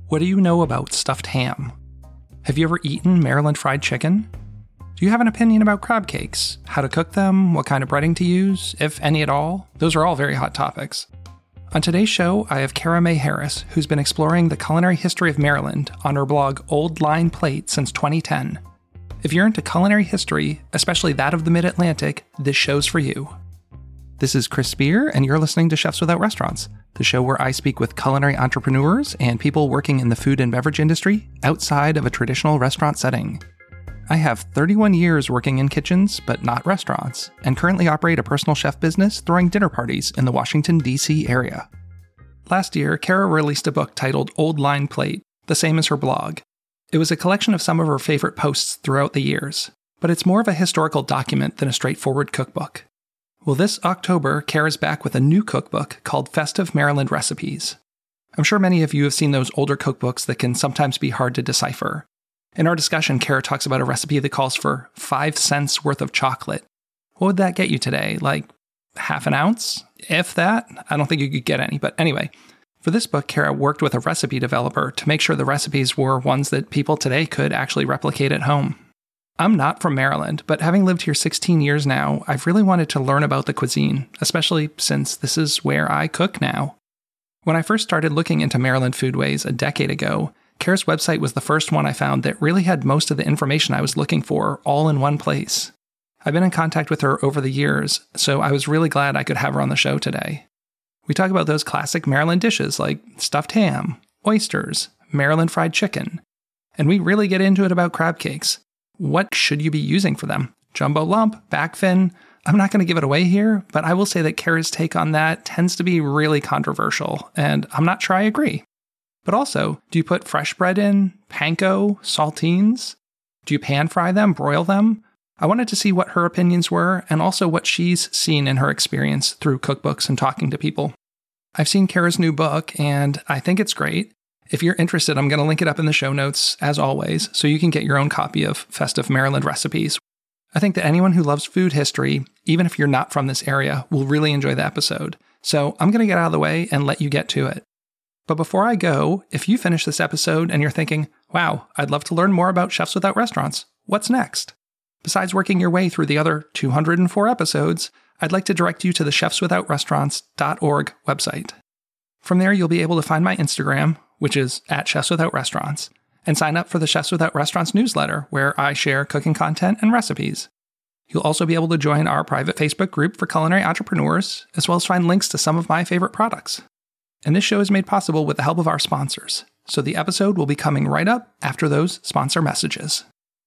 What do you know about stuffed ham? Have you ever eaten Maryland fried chicken? Do you have an opinion about crab cakes? How to cook them? What kind of breading to use? If any at all? Those are all very hot topics. On today's show, I have Kara May Harris, who's been exploring the culinary history of Maryland on her blog Old Line Plate since 2010. If you're into culinary history, especially that of the Mid-Atlantic, this show's for you. This is Chris Spear, and you're listening to Chefs Without Restaurants, the show where I speak with culinary entrepreneurs and people working in the food and beverage industry outside of a traditional restaurant setting. I have 31 years working in kitchens, but not restaurants, and currently operate a personal chef business throwing dinner parties in the Washington, D.C. area. Last year, Kara released a book titled Old Line Plate, the same as her blog. It was a collection of some of her favorite posts throughout the years, but it's more of a historical document than a straightforward cookbook. Well, this October, Kara's back with a new cookbook called Festive Maryland Recipes. I'm sure many of you have seen those older cookbooks that can sometimes be hard to decipher. In our discussion, Kara talks about a recipe that calls for 5 cents worth of chocolate. What would that get you today? Like half an ounce? If that? I don't think you could get any, but anyway. For this book, Kara worked with a recipe developer to make sure the recipes were ones that people today could actually replicate at home. I'm not from Maryland, but having lived here 16 years now, I've really wanted to learn about the cuisine, especially since this is where I cook now. When I first started looking into Maryland foodways a decade ago, Kara's website was the first one I found that really had most of the information I was looking for all in one place. I've been in contact with her over the years, so I was really glad I could have her on the show today. We talk about those classic Maryland dishes like stuffed ham, oysters, Maryland fried chicken, and we really get into it about crab cakes. What should you be using for them? Jumbo lump, back fin? I'm not going to give it away here, but I will say that Kara's take on that tends to be really controversial, and I'm not sure I agree. But also, do you put fresh bread in, panko, saltines? Do you pan fry them, broil them? I wanted to see what her opinions were, and also what she's seen in her experience through cookbooks and talking to people. I've seen Kara's new book, and I think it's great. If you're interested, I'm going to link it up in the show notes, as always, so you can get your own copy of Festive Maryland Recipes. I think that anyone who loves food history, even if you're not from this area, will really enjoy the episode. So I'm going to get out of the way and let you get to it. But before I go, if you finish this episode and you're thinking, wow, I'd love to learn more about Chefs Without Restaurants, what's next? Besides working your way through the other 204 episodes, I'd like to direct you to the chefswithoutrestaurants.org website. From there, you'll be able to find my Instagram, which is @ChefsWithoutRestaurants, and sign up for the Chefs Without Restaurants newsletter, where I share cooking content and recipes. You'll also be able to join our private Facebook group for culinary entrepreneurs, as well as find links to some of my favorite products. And this show is made possible with the help of our sponsors, so the episode will be coming right up after those sponsor messages.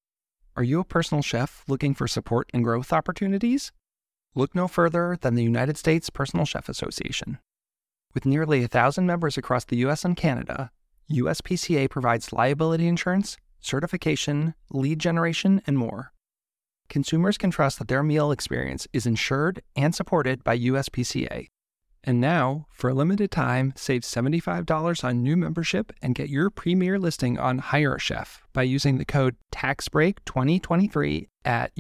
Are you a personal chef looking for support and growth opportunities? Look no further than the United States Personal Chef Association. With nearly 1,000 members across the U.S. and Canada, USPCA provides liability insurance, certification, lead generation, and more. Consumers can trust that their meal experience is insured and supported by USPCA. And now, for a limited time, save $75 on new membership and get your premier listing on Hire a Chef by using the code TAXBREAK2023 at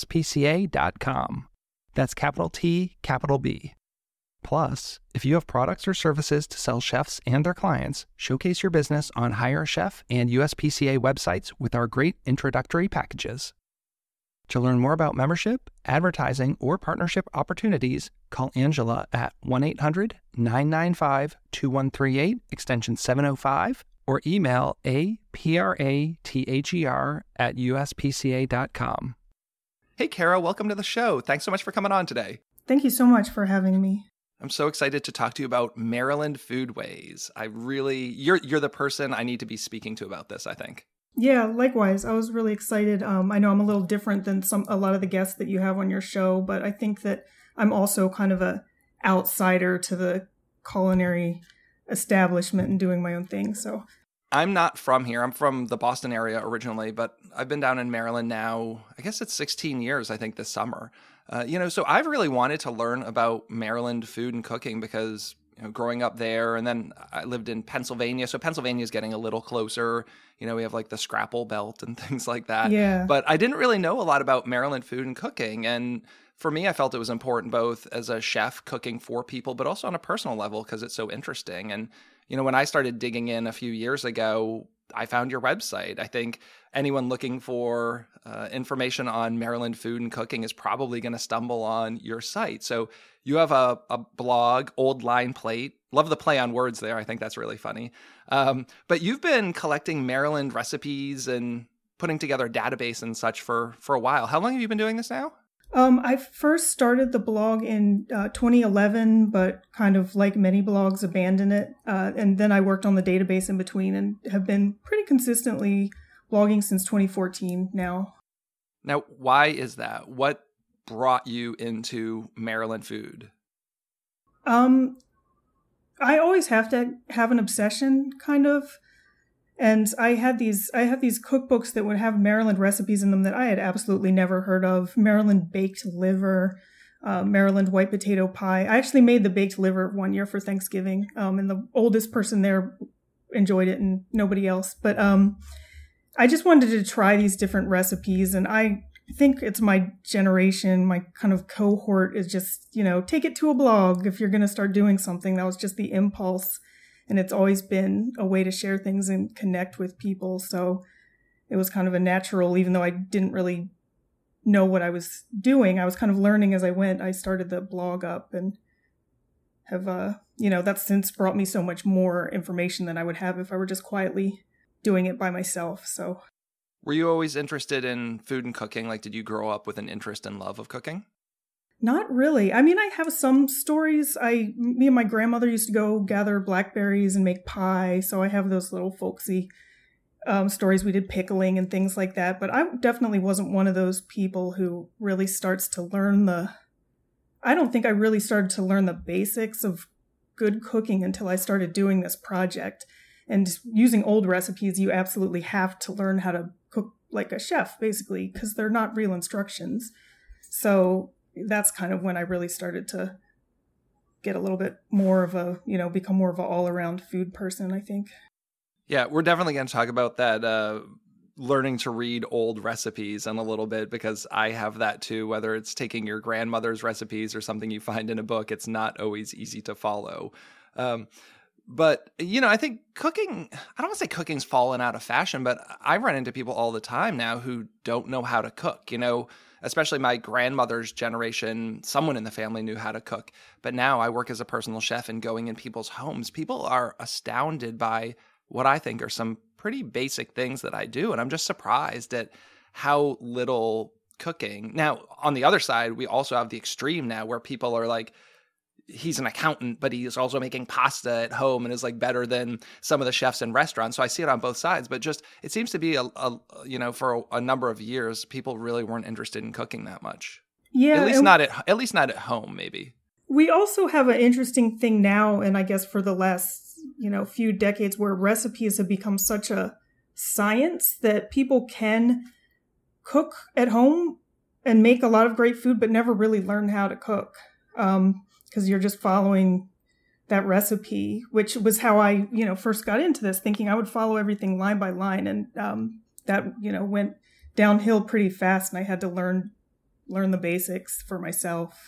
uspca.com. That's capital T, capital B. Plus, if you have products or services to sell chefs and their clients, showcase your business on Hire a Chef and USPCA websites with our great introductory packages. To learn more about membership, advertising, or partnership opportunities, call Angela at 1-800-995-2138, extension 705, or email aprather@uspca.com. Hey, Kara, welcome to the show. Thanks so much for coming on today. Thank you so much for having me. I'm so excited to talk to you about Maryland foodways. You're the person I need to be speaking to about this, I think. Yeah, likewise. I was really excited. I know I'm a little different than a lot of the guests that you have on your show, but I think that I'm also kind of a outsider to the culinary establishment and doing my own thing. So I'm not from here. I'm from the Boston area originally, but I've been down in Maryland now, I guess it's 16 years, I think, this summer. So I've really wanted to learn about Maryland food and cooking because, growing up there, and then I lived in Pennsylvania. So Pennsylvania is getting a little closer. We have like the Scrapple Belt and things like that. Yeah. But I didn't really know a lot about Maryland food and cooking. And for me, I felt it was important both as a chef cooking for people, but also on a personal level because it's so interesting. And When I started digging in a few years ago, I found your website. I think anyone looking for information on Maryland food and cooking is probably going to stumble on your site. So you have a blog, Old Line Plate. Love the play on words there. I think that's really funny. But you've been collecting Maryland recipes and putting together a database and such for a while. How long have you been doing this now? I first started the blog in 2011, but kind of like many blogs, abandoned it. And then I worked on the database in between and have been pretty consistently blogging since 2014 now. Now, why is that? What brought you into Maryland food? I always have to have an obsession, kind of. And I have these cookbooks that would have Maryland recipes in them that I had absolutely never heard of. Maryland baked liver, Maryland white potato pie. I actually made the baked liver one year for Thanksgiving, and the oldest person there enjoyed it and nobody else. But I just wanted to try these different recipes, and I think it's my generation, my kind of cohort is just, take it to a blog if you're going to start doing something. That was just the impulse. And it's always been a way to share things and connect with people. So it was kind of a natural, even though I didn't really know what I was doing. I was kind of learning as I went. I started the blog up and have, that's since brought me so much more information than I would have if I were just quietly doing it by myself. So, were you always interested in food and cooking? Like, did you grow up with an interest and love of cooking? Not really. I mean, I have some stories. Me and my grandmother used to go gather blackberries and make pie. So I have those little folksy stories. We did pickling and things like that. But I definitely wasn't one of those people who really starts to learn I don't think I really started to learn the basics of good cooking until I started doing this project. And using old recipes, you absolutely have to learn how to cook like a chef, basically, because they're not real instructions. So that's kind of when I really started to get a little bit more of become more of an all-around food person, I think. Yeah, we're definitely going to talk about that, learning to read old recipes in a little bit, because I have that too, whether it's taking your grandmother's recipes or something you find in a book. It's not always easy to follow. But, I think cooking, I don't want to say cooking's fallen out of fashion, but I run into people all the time now who don't know how to cook, especially my grandmother's generation. Someone in the family knew how to cook. But now I work as a personal chef and going in people's homes. People are astounded by what I think are some pretty basic things that I do. And I'm just surprised at how little cooking. Now, on the other side, we also have the extreme now where people are like, he's an accountant, but he's also making pasta at home and is like better than some of the chefs in restaurants. So I see it on both sides, but just, it seems to be for a number of years, people really weren't interested in cooking that much. Yeah. At least not at home, maybe. We also have an interesting thing now, and I guess for the last, few decades, where recipes have become such a science that people can cook at home and make a lot of great food, but never really learn how to cook. Because you're just following that recipe, which was how I, first got into this, thinking I would follow everything line by line. And that, went downhill pretty fast, and I had to learn the basics for myself.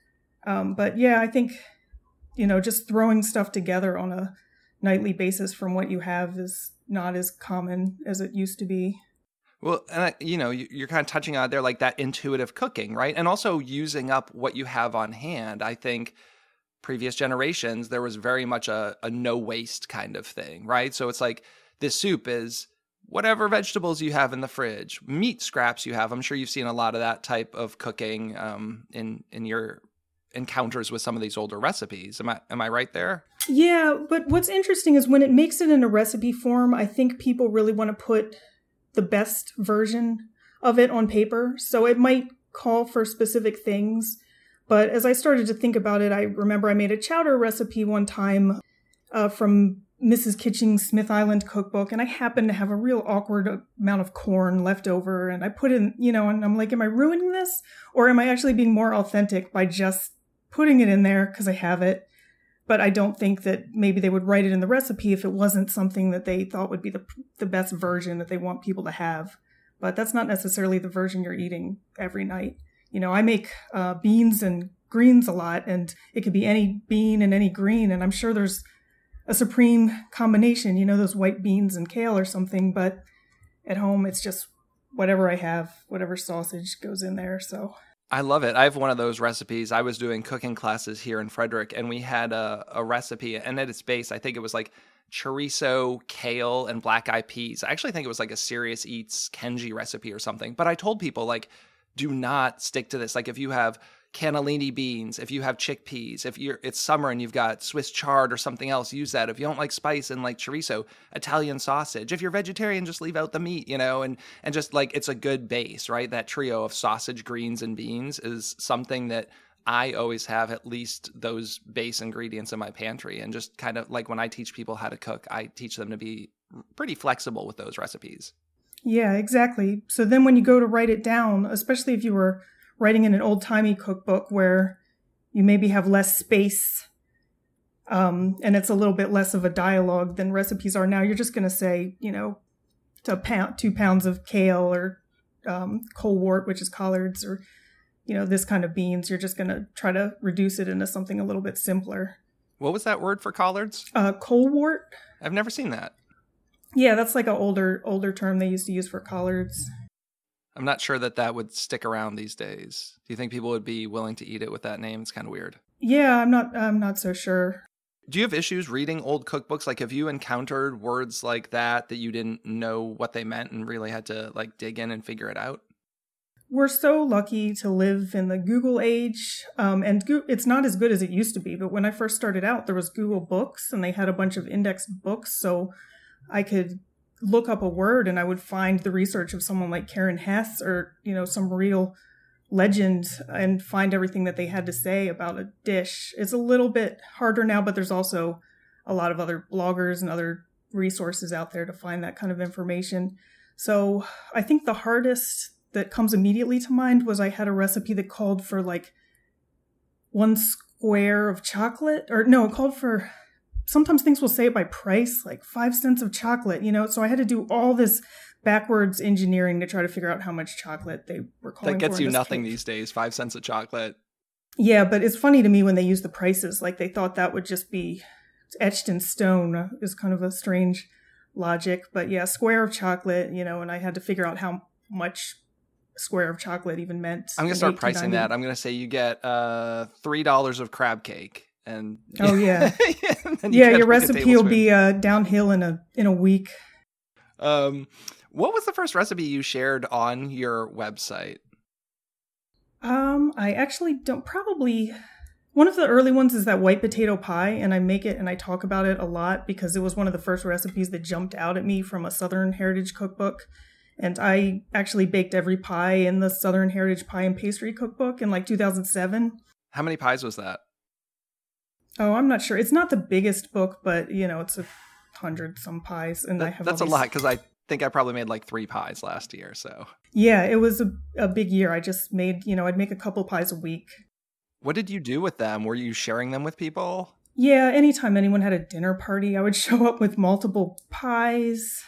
But yeah, I think, just throwing stuff together on a nightly basis from what you have is not as common as it used to be. Well, and you're kind of touching on there, like that intuitive cooking, right? And also using up what you have on hand. I think previous generations, there was very much a no waste kind of thing, right? So it's like this soup is whatever vegetables you have in the fridge, meat scraps you have. I'm sure you've seen a lot of that type of cooking in your encounters with some of these older recipes. Am I right there? Yeah, but what's interesting is when it makes it in a recipe form, I think people really want to put the best version of it on paper. So it might call for specific things. But as I started to think about it, I remember I made a chowder recipe one time from Mrs. Kitching's Smith Island cookbook. And I happened to have a real awkward amount of corn left over. And I put in, and I'm like, am I ruining this? Or am I actually being more authentic by just putting it in there because I have it? But I don't think that maybe they would write it in the recipe if it wasn't something that they thought would be the best version that they want people to have. But that's not necessarily the version you're eating every night. I make beans and greens a lot, and it could be any bean and any green. And I'm sure there's a supreme combination, those white beans and kale or something. But at home, it's just whatever I have, whatever sausage goes in there. So I love it. I have one of those recipes. I was doing cooking classes here in Frederick, and we had a recipe, and at its base, I think it was like chorizo, kale, and black eyed peas. I actually think it was like a Serious Eats Kenji recipe or something. But I told people, like, do not stick to this. Like, if you have cannellini beans, if you have chickpeas, it's summer and you've got Swiss chard or something else, use that. If you don't like spice and like chorizo, Italian sausage. If you're vegetarian, just leave out the meat, and just like, it's a good base, right? That trio of sausage, greens, and beans is something that I always have at least those base ingredients in my pantry. And just kind of like when I teach people how to cook, I teach them to be pretty flexible with those recipes. Yeah, exactly. So then when you go to write it down, especially if you were writing in an old-timey cookbook where you maybe have less space and it's a little bit less of a dialogue than recipes are now, you're just going to say, 2 pounds of kale or colewort, which is collards, or, this kind of beans. You're just going to try to reduce it into something a little bit simpler. What was that word for collards? Colewort. I've never seen that. Yeah, that's like an older term they used to use for collards. I'm not sure that would stick around these days. Do you think people would be willing to eat it with that name? It's kind of weird. Yeah, I'm not so sure. Do you have issues reading old cookbooks? Like, have you encountered words like that you didn't know what they meant and really had to like dig in and figure it out? We're so lucky to live in the Google age, and it's not as good as it used to be. But when I first started out, there was Google Books, and they had a bunch of indexed books, so I could look up a word and I would find the research of someone like Karen Hess or, some real legend and find everything that they had to say about a dish. It's a little bit harder now, but there's also a lot of other bloggers and other resources out there to find that kind of information. So I think the hardest that comes immediately to mind was I had a recipe that called for like 1 square of chocolate, or no, it called for, sometimes things will say it by price, like 5 cents of chocolate, so I had to do all this backwards engineering to try to figure out how much chocolate they were calling for. That gets you nothing these days, 5 cents of chocolate. Yeah, but it's funny to me when they use the prices, like they thought that would just be etched in stone. Is kind of a strange logic. But yeah, square of chocolate, and I had to figure out how much square of chocolate even meant. I'm going to start pricing that. I'm going to say you get $3 of crab cake. And oh yeah, your recipe will be downhill in a week. What was the first recipe you shared on your website? I actually don't. Probably one of the early ones is that white potato pie, and I make it and I talk about it a lot because it was one of the first recipes that jumped out at me from a Southern Heritage cookbook. And I actually baked every pie in the Southern Heritage Pie and Pastry cookbook in like 2007. How many pies was that? Oh, I'm not sure. It's not the biggest book, but it's 100 some pies, and I have. That's a lot because I think I probably made like 3 pies last year. So yeah, it was a big year. I just made I'd make a couple pies a week. What did you do with them? Were you sharing them with people? Yeah, anytime anyone had a dinner party, I would show up with multiple pies.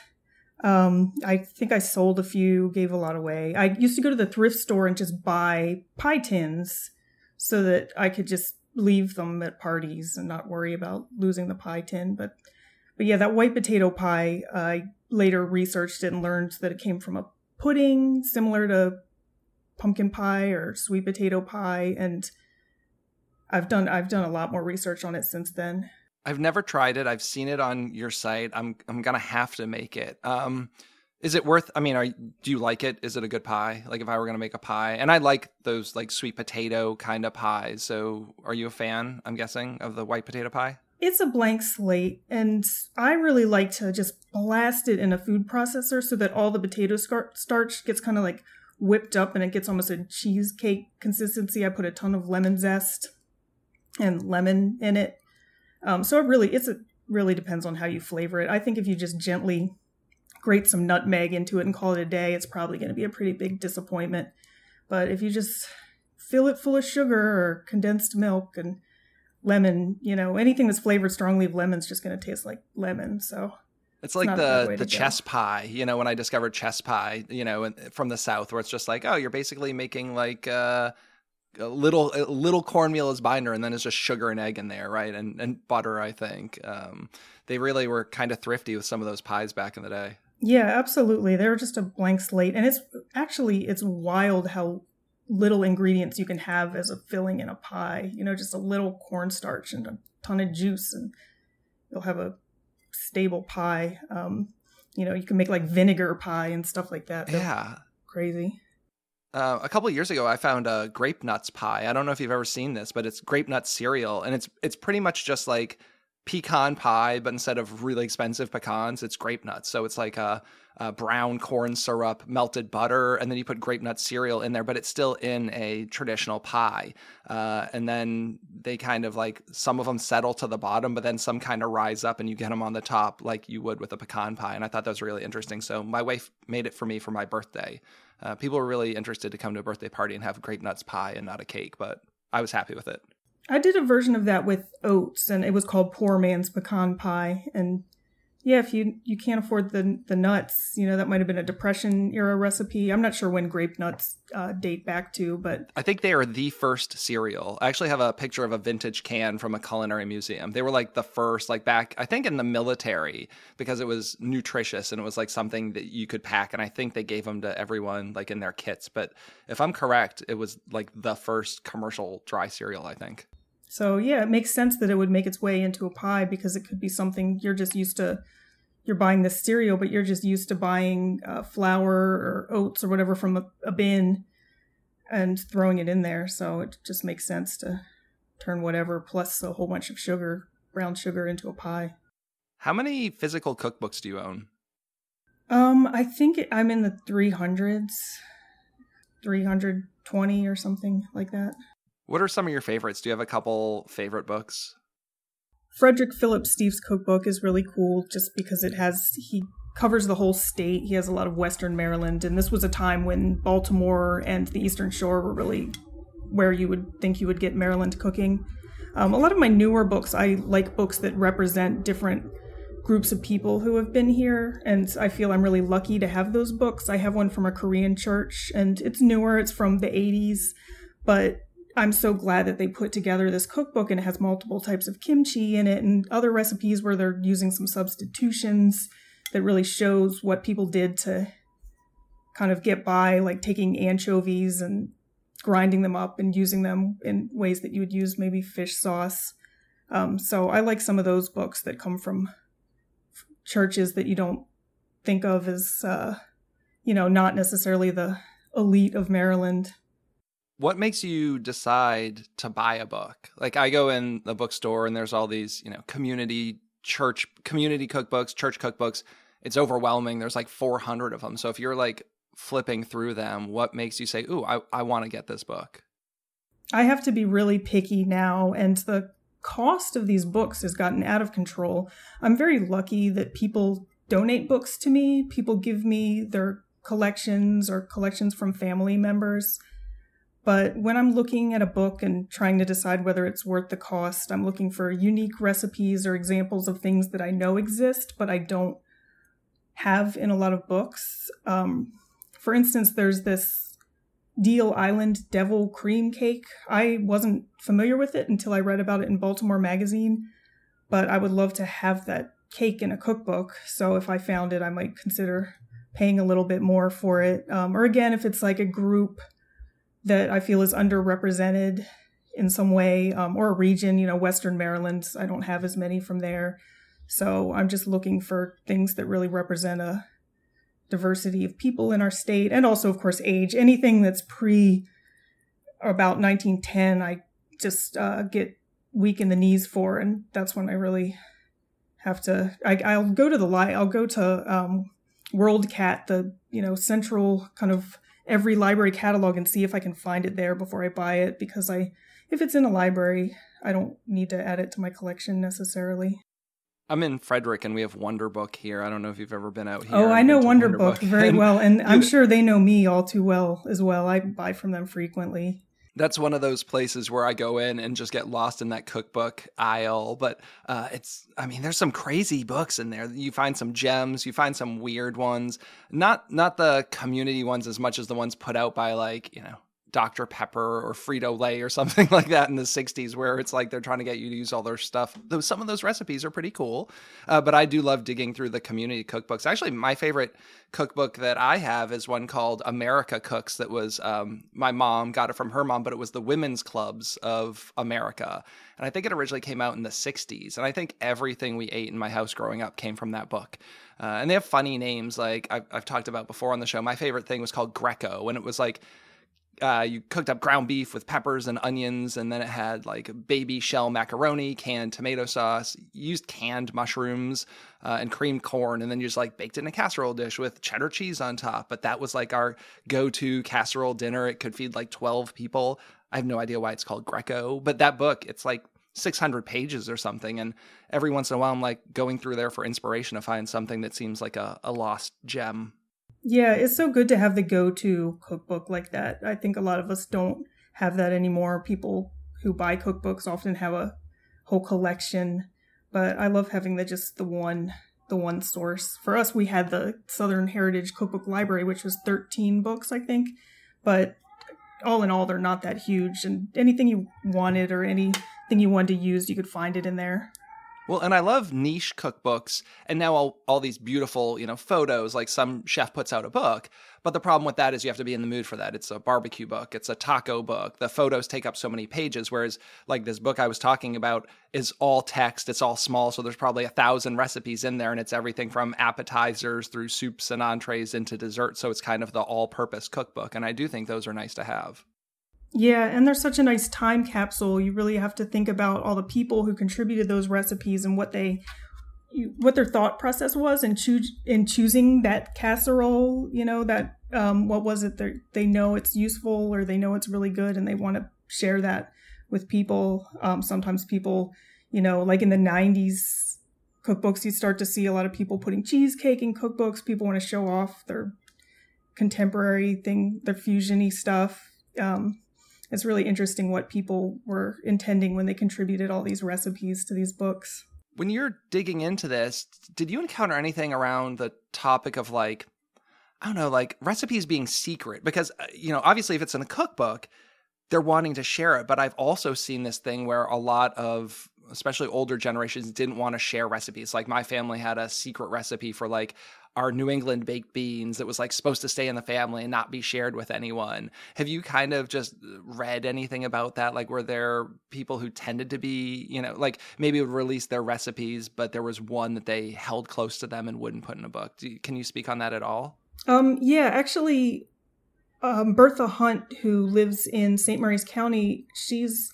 I think I sold a few, gave a lot away. I used to go to the thrift store and just buy pie tins so that I could just leave them at parties and not worry about losing the pie tin. But yeah, that white potato pie, I later researched it and learned that it came from a pudding similar to pumpkin pie or sweet potato pie. And I've done a lot more research on it since then. I've never tried it. I've seen it on your site. I'm going to have to make it. Is it worth, do you like it? Is it a good pie? Like if I were going to make a pie, and I like those like sweet potato kind of pies. So are you a fan, I'm guessing, of the white potato pie? It's a blank slate, and I really like to just blast it in a food processor so that all the potato starch gets kind of like whipped up and it gets almost a cheesecake consistency. I put a ton of lemon zest and lemon in it. So it really depends on how you flavor it. I think if you just gently grate some nutmeg into it and call it a day, it's probably going to be a pretty big disappointment. But if you just fill it full of sugar or condensed milk and lemon, anything that's flavored strongly of lemon is just going to taste like lemon. So it's like the chess pie, when I discovered chess pie, from the South, where it's just like, oh, you're basically making like a little cornmeal as binder, and then it's just sugar and egg in there, right? And butter, I think. They really were kind of thrifty with some of those pies back in the day. Yeah, absolutely. They're just a blank slate. And it's wild how little ingredients you can have as a filling in a pie. Just a little cornstarch and a ton of juice, and you'll have a stable pie. You can make like vinegar pie and stuff like that. Yeah. Crazy. A couple of years ago, I found a grape nuts pie. I don't know if you've ever seen this, but it's grape nuts cereal, and it's pretty much just like pecan pie, but instead of really expensive pecans, it's grape nuts. So it's like a brown corn syrup, melted butter, and then you put grape nut cereal in there, but it's still in a traditional pie. And then they kind of like, some of them settle to the bottom, but then some kind of rise up and you get them on the top like you would with a pecan pie. And I thought that was really interesting. So my wife made it for me for my birthday. People were really interested to come to a birthday party and have grape nuts pie and not a cake, but I was happy with it. I did a version of that with oats, and it was called Poor Man's Pecan Pie. And yeah, if you can't afford the nuts, that might have been a Depression era recipe. I'm not sure when grape nuts date back to, but I think they are the first cereal. I actually have a picture of a vintage can from a culinary museum. They were like the first, like back, I think in the military, because it was nutritious and it was like something that you could pack. And I think they gave them to everyone like in their kits. But if I'm correct, it was like the first commercial dry cereal, I think. So yeah, it makes sense that it would make its way into a pie, because it could be something you're buying this cereal, but you're just used to buying flour or oats or whatever from a bin and throwing it in there. So it just makes sense to turn whatever plus a whole bunch of sugar, brown sugar, into a pie. How many physical cookbooks do you own? I think I'm in the 300s, 320 or something like that. What are some of your favorites? Do you have a couple favorite books? Frederick Philip Steve's cookbook is really cool just because he covers the whole state. He has a lot of Western Maryland, and this was a time when Baltimore and the Eastern Shore were really where you would think you would get Maryland cooking. A lot of my newer books, I like books that represent different groups of people who have been here, and I feel I'm really lucky to have those books. I have one from a Korean church, and it's newer, it's from the 80s, but I'm so glad that they put together this cookbook, and it has multiple types of kimchi in it and other recipes where they're using some substitutions that really shows what people did to kind of get by, like taking anchovies and grinding them up and using them in ways that you would use maybe fish sauce. So I like some of those books that come from churches that you don't think of as, not necessarily the elite of Maryland. What makes you decide to buy a book? Like, I go in the bookstore and there's all these, community cookbooks, church cookbooks. It's overwhelming. There's like 400 of them. So if you're like flipping through them, what makes you say, ooh, I want to get this book? I have to be really picky now, and the cost of these books has gotten out of control. I'm very lucky that people donate books to me. People give me their collections or collections from family members. But when I'm looking at a book and trying to decide whether it's worth the cost, I'm looking for unique recipes or examples of things that I know exist, but I don't have in a lot of books. For instance, there's this Deal Island Devil Cream Cake. I wasn't familiar with it until I read about it in Baltimore Magazine, but I would love to have that cake in a cookbook. So if I found it, I might consider paying a little bit more for it. Or again, if it's like a group that I feel is underrepresented in some way, or a region, Western Maryland, I don't have as many from there. So I'm just looking for things that really represent a diversity of people in our state, and also, of course, age. Anything that's about 1910, I just get weak in the knees for, and that's when I really have to. I'll go to WorldCat, the central kind of every library catalog, and see if I can find it there before I buy it, because if it's in a library, I don't need to add it to my collection necessarily. I'm in Frederick, and we have Wonder Book here. I don't know if you've ever been out here. Oh, I know Wonder Book very well, and I'm sure they know me all too well as well. I buy from them frequently. That's one of those places where I go in and just get lost in that cookbook aisle. But there's some crazy books in there. You find some gems, you find some weird ones, not the community ones as much as the ones put out by Dr. Pepper or Frito-Lay or something like that in the 60s, where it's like they're trying to get you to use all their stuff. Though some of those recipes are pretty cool. But I do love digging through the community cookbooks. Actually, my favorite cookbook that I have is one called America Cooks that was my mom got it from her mom, but it was the Women's Clubs of America. And I think it originally came out in the 60s. And I think everything we ate in my house growing up came from that book. And they have funny names like I've talked about before on the show. My favorite thing was called Greco, and it was like you cooked up ground beef with peppers and onions, and then it had like baby shell macaroni, canned tomato sauce, used canned mushrooms and creamed corn, and then you just like baked it in a casserole dish with cheddar cheese on top. But that was like our go-to casserole dinner. It could feed like 12 people. I have no idea why it's called Greco, but that book, it's like 600 pages or something. And every once in a while, I'm like going through there for inspiration to find something that seems like a lost gem. Yeah, it's so good to have the go-to cookbook like that. I think a lot of us don't have that anymore. People who buy cookbooks often have a whole collection, but I love having the one source. For us, we had the Southern Heritage Cookbook Library, which was 13 books, I think, but all in all, they're not that huge, and anything you wanted or anything you wanted to use, you could find it in there. Well, and I love niche cookbooks, and now all these beautiful, photos, like some chef puts out a book, but the problem with that is you have to be in the mood for that. It's a barbecue book, it's a taco book, the photos take up so many pages, whereas like this book I was talking about is all text, it's all small, so there's probably 1,000 recipes in there, and it's everything from appetizers through soups and entrees into dessert, so it's kind of the all-purpose cookbook, and I do think those are nice to have. Yeah, and they're such a nice time capsule. You really have to think about all the people who contributed those recipes and what their thought process was in choosing that casserole. What was it? They know it's useful or they know it's really good and they want to share that with people. Sometimes people, like in the 90s cookbooks, you start to see a lot of people putting cheesecake in cookbooks. People want to show off their contemporary thing, their fusion-y stuff. It's really interesting what people were intending when they contributed all these recipes to these books. When you're digging into this, did you encounter anything around the topic of like recipes being secret? Because, obviously if it's in a cookbook, they're wanting to share it. But I've also seen this thing where a lot of, especially older generations, didn't want to share recipes. Like my family had a secret recipe for like our New England baked beans that was like supposed to stay in the family and not be shared with anyone. Have you kind of just read anything about that? Like, were there people who tended to be, like maybe would release their recipes, but there was one that they held close to them and wouldn't put in a book? Can you speak on that at all? Yeah, actually, Bertha Hunt, who lives in St. Mary's County, she's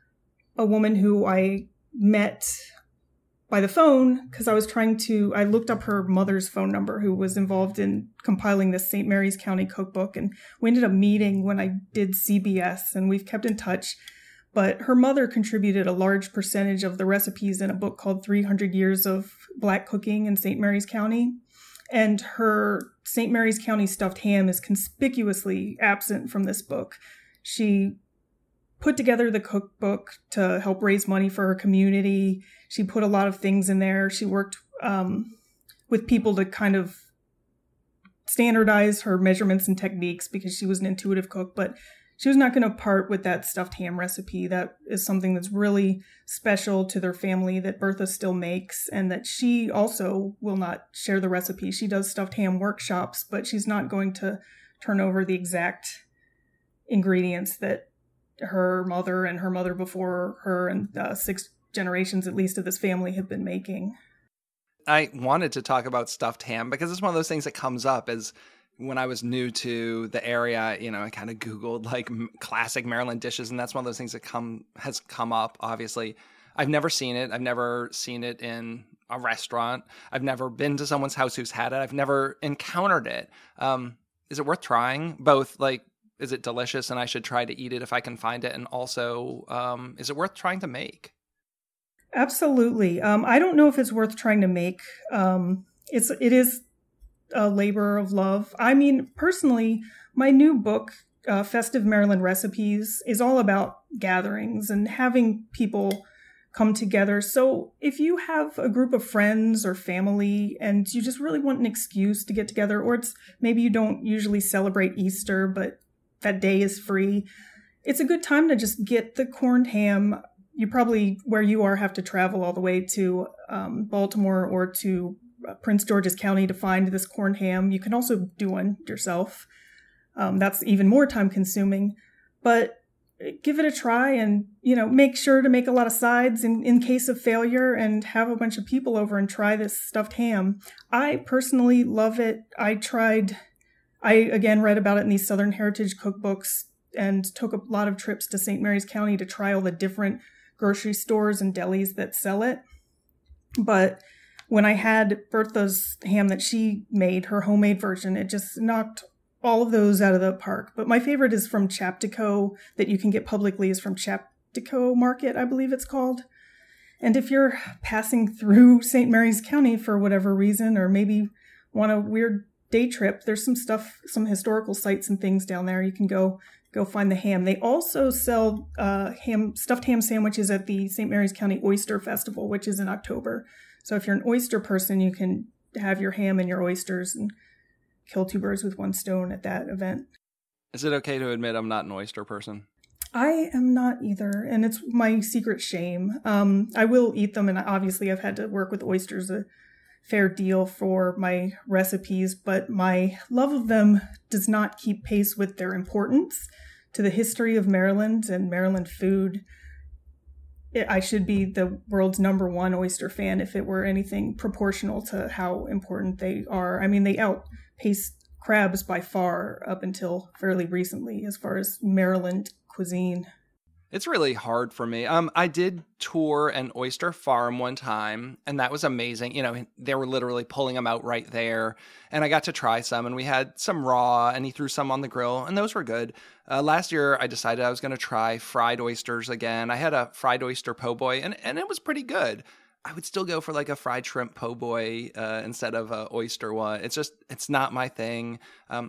a woman who I met by the phone because I looked up her mother's phone number who was involved in compiling this St. Mary's County cookbook. And we ended up meeting when I did CBS and we've kept in touch. But her mother contributed a large percentage of the recipes in a book called 300 Years of Black Cooking in St. Mary's County. And her St. Mary's County stuffed ham is conspicuously absent from this book. She put together the cookbook to help raise money for her community. She put a lot of things in there. She worked with people to kind of standardize her measurements and techniques because she was an intuitive cook, but she was not going to part with that stuffed ham recipe. That is something that's really special to their family that Bertha still makes, and that she also will not share the recipe. She does stuffed ham workshops, but she's not going to turn over the exact ingredients that her mother and her mother before her and 6 generations at least of this family have been making. I wanted to talk about stuffed ham because it's one of those things that comes up as when I was new to the area, I kind of Googled like classic Maryland dishes, and that's one of those things that has come up. Obviously, I've never seen it. I've never seen it in a restaurant. I've never been to someone's house who's had it. I've never encountered it. Is it worth trying? Both, like, is it delicious and I should try to eat it if I can find it? And also, is it worth trying to make? Absolutely. I don't know if it's worth trying to make. It is a labor of love. I mean, personally, my new book, Festive Maryland Recipes, is all about gatherings and having people come together. So if you have a group of friends or family and you just really want an excuse to get together, or it's maybe you don't usually celebrate Easter, but that day is free. It's a good time to just get the corned ham. You probably, where you are, have to travel all the way to Baltimore or to Prince George's County to find this corned ham. You can also do one yourself. That's even more time consuming, but give it a try and, make sure to make a lot of sides in case of failure and have a bunch of people over and try this stuffed ham. I personally love it. I again read about it in these Southern Heritage cookbooks and took a lot of trips to St. Mary's County to try all the different grocery stores and delis that sell it. But when I had Bertha's ham that she made, her homemade version, it just knocked all of those out of the park. But my favorite is from Chaptico, that you can get publicly, is from Chaptico Market, I believe it's called. And if you're passing through St. Mary's County for whatever reason, or maybe want a weird day trip, there's some historical sites and things down there. You can go find the ham. They also sell stuffed ham sandwiches at the St. Mary's County Oyster Festival, which is in October. So if you're an oyster person, you can have your ham and your oysters and kill two birds with one stone at that event. Is it okay to admit I'm not an oyster person? I am not either, and it's my secret shame. I will eat them, and obviously I've had to work with oysters a fair deal for my recipes, but my love of them does not keep pace with their importance to the history of Maryland and Maryland food. I should be the world's #1 oyster fan if it were anything proportional to how important they are. I mean, they outpace crabs by far up until fairly recently as far as Maryland cuisine. It's really hard for me. I did tour an oyster farm one time, and that was amazing. They were literally pulling them out right there, and I got to try some, and we had some raw, and he threw some on the grill, and those were good. Last year, I decided I was going to try fried oysters again. I had a fried oyster po' boy, and it was pretty good. I would still go for like a fried shrimp po' boy instead of a oyster one. It's not my thing.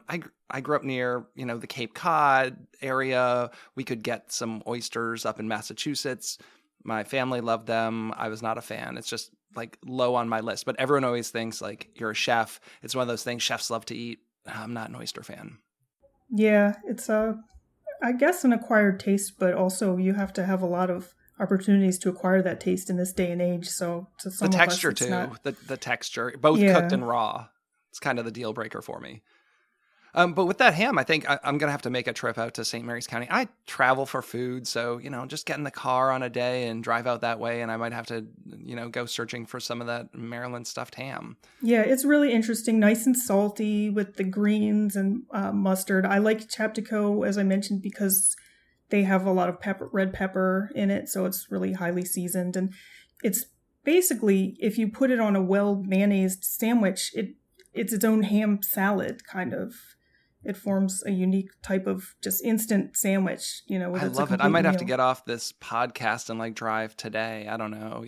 I grew up near, the Cape Cod area. We could get some oysters up in Massachusetts. My family loved them. I was not a fan. It's just like low on my list. But everyone always thinks like you're a chef. It's one of those things chefs love to eat. I'm not an oyster fan. Yeah, it's I guess an acquired taste, but also you have to have a lot of opportunities to acquire that taste in this day and age. So to some the texture of us, too, not... the texture, both cooked and raw. It's kind of the deal breaker for me. But with that ham, I think I'm going to have to make a trip out to St. Mary's County. I travel for food, so, just get in the car on a day and drive out that way, and I might have to, go searching for some of that Maryland stuffed ham. Yeah, it's really interesting, nice and salty with the greens and mustard. I like Chaptico, as I mentioned, because they have a lot of red pepper in it, so it's really highly seasoned. And it's basically, if you put it on a well-mayonnaised sandwich, it's its own ham salad, kind of. It forms a unique type of just instant sandwich, I love it. I might have to get off this podcast and drive today. I don't know,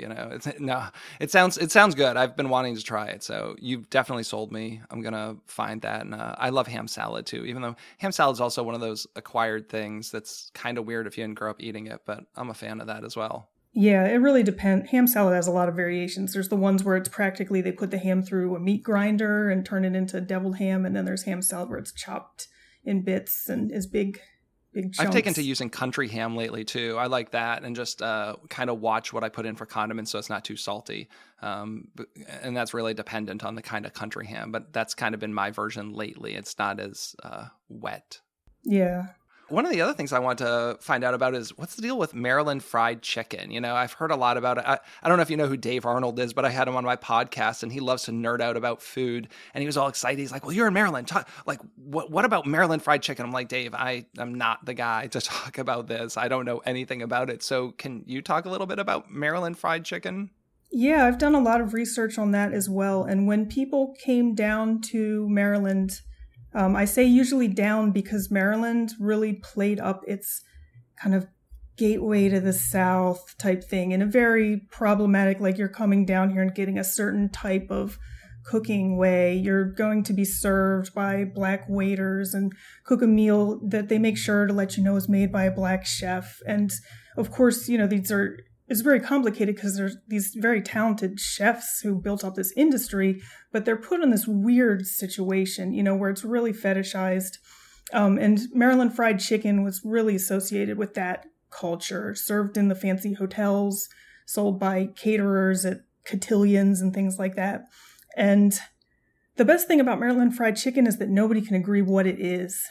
it sounds good. I've been wanting to try it. So you've definitely sold me. I'm going to find that. And I love ham salad too, even though ham salad is also one of those acquired things that's kind of weird if you didn't grow up eating it, but I'm a fan of that as well. Yeah, it really depends. Ham salad has a lot of variations. There's the ones where it's practically they put the ham through a meat grinder and turn it into deviled ham. And then there's ham salad where it's chopped in bits and is big chunks. I've taken to using country ham lately too. I like that, and just kind of watch what I put in for condiments so it's not too salty. And that's really dependent on the kind of country ham. But that's kind of been my version lately. It's not as wet. Yeah. One of the other things I want to find out about is what's the deal with Maryland fried chicken? I've heard a lot about it. I don't know if you know who Dave Arnold is, but I had him on my podcast, and he loves to nerd out about food. And he was all excited. He's like, well, you're in Maryland. What about Maryland fried chicken? I'm like, Dave, I'm not the guy to talk about this. I don't know anything about it. So can you talk a little bit about Maryland fried chicken? Yeah, I've done a lot of research on that as well. And when people came down to Maryland, I say usually down because Maryland really played up its kind of gateway to the South type thing in a very problematic, like you're coming down here and getting a certain type of cooking way. You're going to be served by black waiters and cook a meal that they make sure to let you know is made by a black chef. And of course, it's very complicated because there's these very talented chefs who built up this industry, but they're put in this weird situation, where it's really fetishized. And Maryland fried chicken was really associated with that culture, served in the fancy hotels, sold by caterers at cotillions and things like that. And the best thing about Maryland fried chicken is that nobody can agree what it is.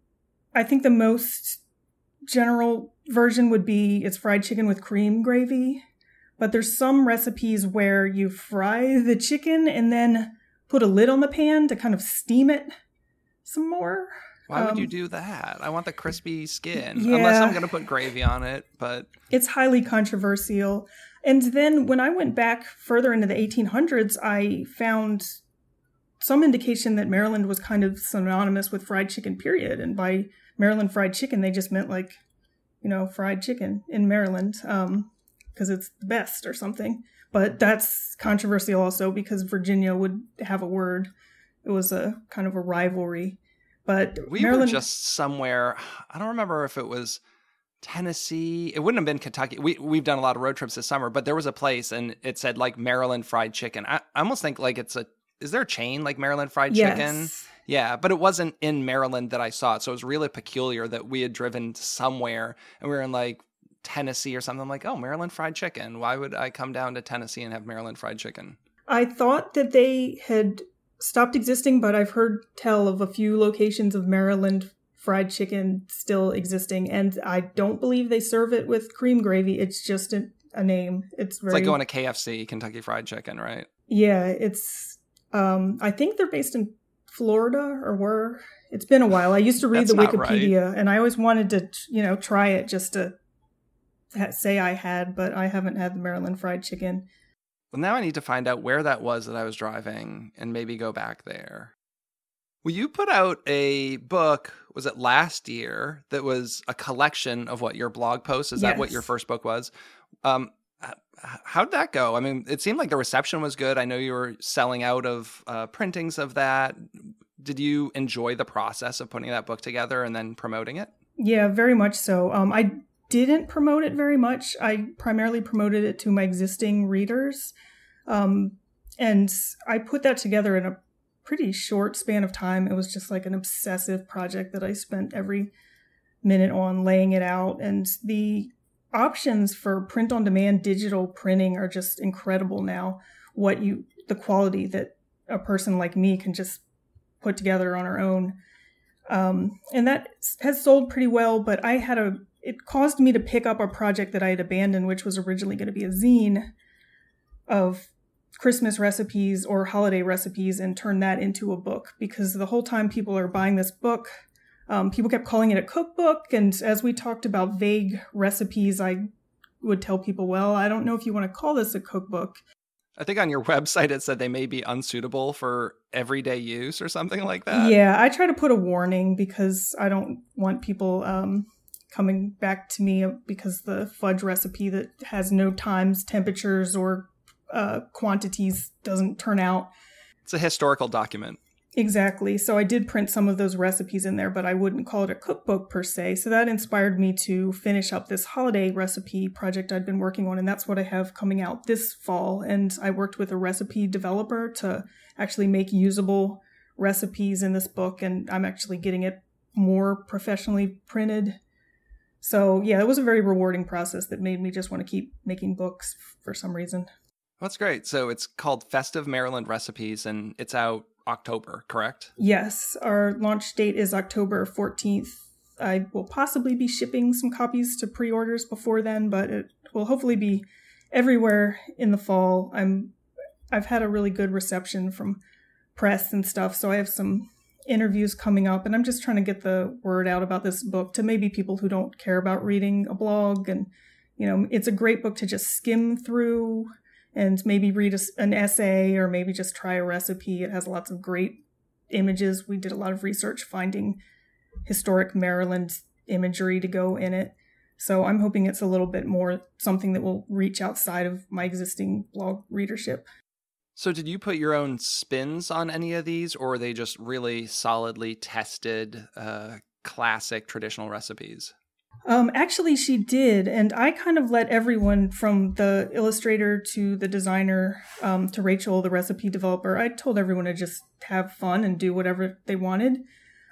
I think the most general version would be it's fried chicken with cream gravy, but there's some recipes where you fry the chicken and then put a lid on the pan to kind of steam it some more. Why would you do that? I want the crispy skin, yeah, unless I'm going to put gravy on it, but... It's highly controversial. And then when I went back further into the 1800s, I found some indication that Maryland was kind of synonymous with fried chicken, period. And by Maryland fried chicken, they just meant like, fried chicken in Maryland, because it's the best or something. But that's controversial also because Virginia would have a word. It was a kind of a rivalry. But we were just somewhere, I don't remember if it was Tennessee. It wouldn't have been Kentucky. We've done a lot of road trips this summer, but there was a place and it said like Maryland fried chicken. I almost think like is there a chain like Maryland fried chicken? Yeah, but it wasn't in Maryland that I saw it. So it was really peculiar that we had driven somewhere and we were in like Tennessee or something. I'm like, oh, Maryland fried chicken. Why would I come down to Tennessee and have Maryland fried chicken? I thought that they had stopped existing, but I've heard tell of a few locations of Maryland fried chicken still existing, and I don't believe they serve it with cream gravy. It's just a name. It's like going to KFC, Kentucky Fried Chicken, right? Yeah, it's I think they're based in Florida or where. It's been a while. I used to read the Wikipedia, right. And I always wanted to, try it just to say I had, but I haven't had the Maryland fried chicken. Well, now I need to find out where that was that I was driving and maybe go back there. Well, you put out a book, was it last year, that was a collection of what your blog posts? Is that what your first book was? How'd that go? I mean, it seemed like the reception was good. I know you were selling out of printings of that. Did you enjoy the process of putting that book together and then promoting it? Yeah, very much so. I didn't promote it very much. I primarily promoted it to my existing readers. And I put that together in a pretty short span of time. It was just like an obsessive project that I spent every minute on laying it out. And the options for print-on-demand digital printing are just incredible now. The quality that a person like me can just put together on her own. And that has sold pretty well, but it caused me to pick up a project that I had abandoned, which was originally going to be a zine of Christmas recipes or holiday recipes, and turn that into a book, because the whole time people are buying this book, people kept calling it a cookbook. And as we talked about vague recipes, I would tell people, well, I don't know if you want to call this a cookbook. I think on your website it said they may be unsuitable for everyday use or something like that. Yeah, I try to put a warning because I don't want people coming back to me because the fudge recipe that has no times, temperatures, or quantities doesn't turn out. It's a historical document. Exactly. So I did print some of those recipes in there, but I wouldn't call it a cookbook per se. So that inspired me to finish up this holiday recipe project I'd been working on, and that's what I have coming out this fall. And I worked with a recipe developer to actually make usable recipes in this book, and I'm actually getting it more professionally printed. So yeah, it was a very rewarding process that made me just want to keep making books for some reason. That's great. So it's called Festive Maryland Recipes, and it's out October, correct? Yes. Our launch date is October 14th. I will possibly be shipping some copies to pre-orders before then, but it will hopefully be everywhere in the fall. I've had a really good reception from press and stuff, so I have some interviews coming up, and I'm just trying to get the word out about this book to maybe people who don't care about reading a blog. And, it's a great book to just skim through and maybe read an essay or maybe just try a recipe. It has lots of great images. We did a lot of research finding historic Maryland imagery to go in it. So I'm hoping it's a little bit more something that will reach outside of my existing blog readership. So did you put your own spins on any of these, or are they just really solidly tested, classic traditional recipes? Actually, she did. And I kind of let everyone from the illustrator to the designer, to Rachel, the recipe developer, I told everyone to just have fun and do whatever they wanted.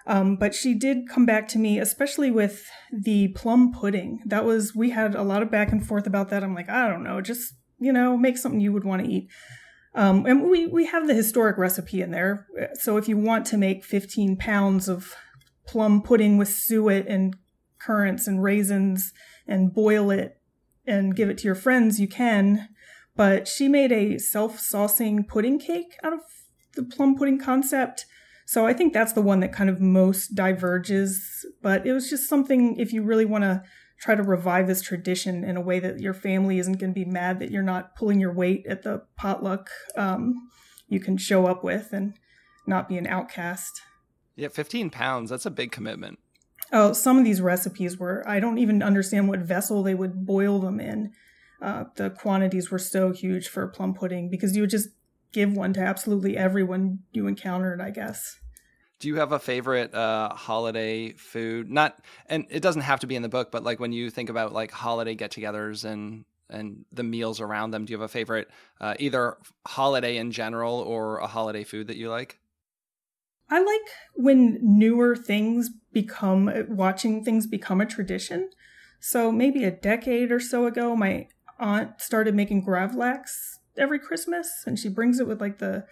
But she did come back to me, especially with the plum pudding. We had a lot of back and forth about that. I'm like, I don't know, just, make something you would want to eat. And we have the historic recipe in there. So if you want to make 15 pounds of plum pudding with suet and currants and raisins and boil it and give it to your friends, you can. But she made a self-saucing pudding cake out of the plum pudding concept. So I think that's the one that kind of most diverges. But it was just something, if you really want to try to revive this tradition in a way that your family isn't going to be mad that you're not pulling your weight at the potluck, you can show up with and not be an outcast. Yeah, 15 pounds, that's a big commitment. Oh, some of these recipes I don't even understand what vessel they would boil them in. The quantities were so huge for plum pudding because you would just give one to absolutely everyone you encountered, I guess. Do you have a favorite holiday food? And it doesn't have to be in the book, but like when you think about like holiday get-togethers and the meals around them, do you have a favorite either holiday in general or a holiday food that you like? I like when newer things watching things become a tradition. So maybe a decade or so ago, my aunt started making gravlax every Christmas, and she brings it with like the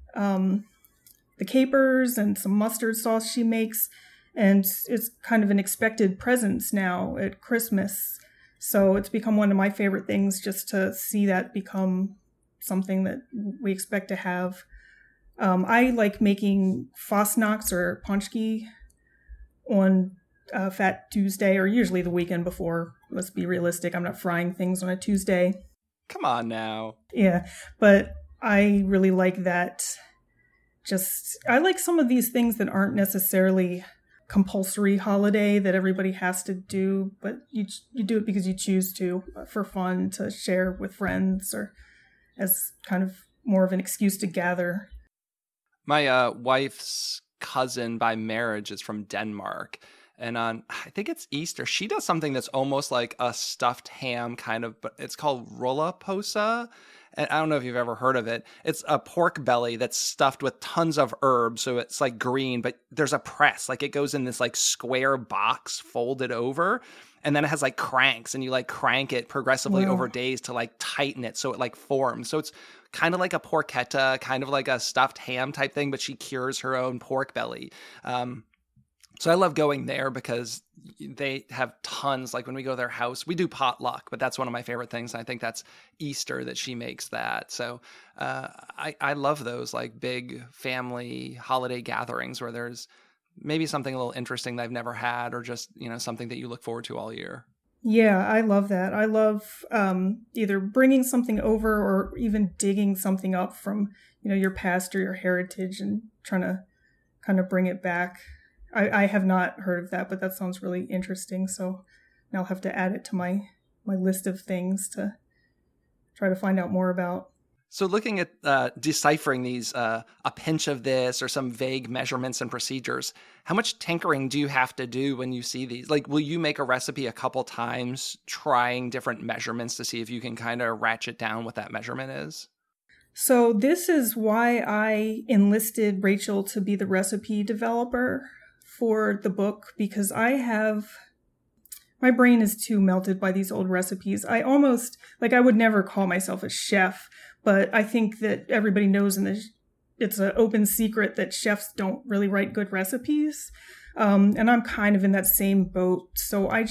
capers and some mustard sauce she makes, and it's kind of an expected presence now at Christmas. So it's become one of my favorite things just to see that become something that we expect to have. I like making fastnachts or paczki on Fat Tuesday, or usually the weekend before. Let's be realistic. I'm not frying things on a Tuesday. Come on now. Yeah, but I really like that. I like some of these things that aren't necessarily compulsory holiday that everybody has to do, but you do it because you choose to, for fun, to share with friends, or as kind of more of an excuse to gather. My wife's cousin by marriage is from Denmark. And on, I think it's Easter, she does something that's almost like a stuffed ham kind of, but it's called rollaposa. And I don't know if you've ever heard of it. It's a pork belly that's stuffed with tons of herbs. So it's like green, but there's a press. Like it goes in this like square box folded over. And then it has like cranks, and you like crank it progressively over days to like tighten it so it like forms. So it's kind of like a porchetta, kind of like a stuffed ham type thing, but she cures her own pork belly. So I love going there because they have tons. Like when we go to their house, we do potluck, but that's one of my favorite things. And I think that's Easter that she makes that. So I love those like big family holiday gatherings where there's maybe something a little interesting that I've never had, or just, something that you look forward to all year. Yeah, I love that. I love either bringing something over or even digging something up from, your past or your heritage and trying to kind of bring it back. I have not heard of that, but that sounds really interesting. So now I'll have to add it to my list of things to try to find out more about. So looking at deciphering these, a pinch of this or some vague measurements and procedures, how much tinkering do you have to do when you see these? Like, will you make a recipe a couple times trying different measurements to see if you can kind of ratchet down what that measurement is? So this is why I enlisted Rachel to be the recipe developer for the book, because my brain is too melted by these old recipes. I would never call myself a chef, but I think that everybody knows it's an open secret that chefs don't really write good recipes. And I'm kind of in that same boat. So I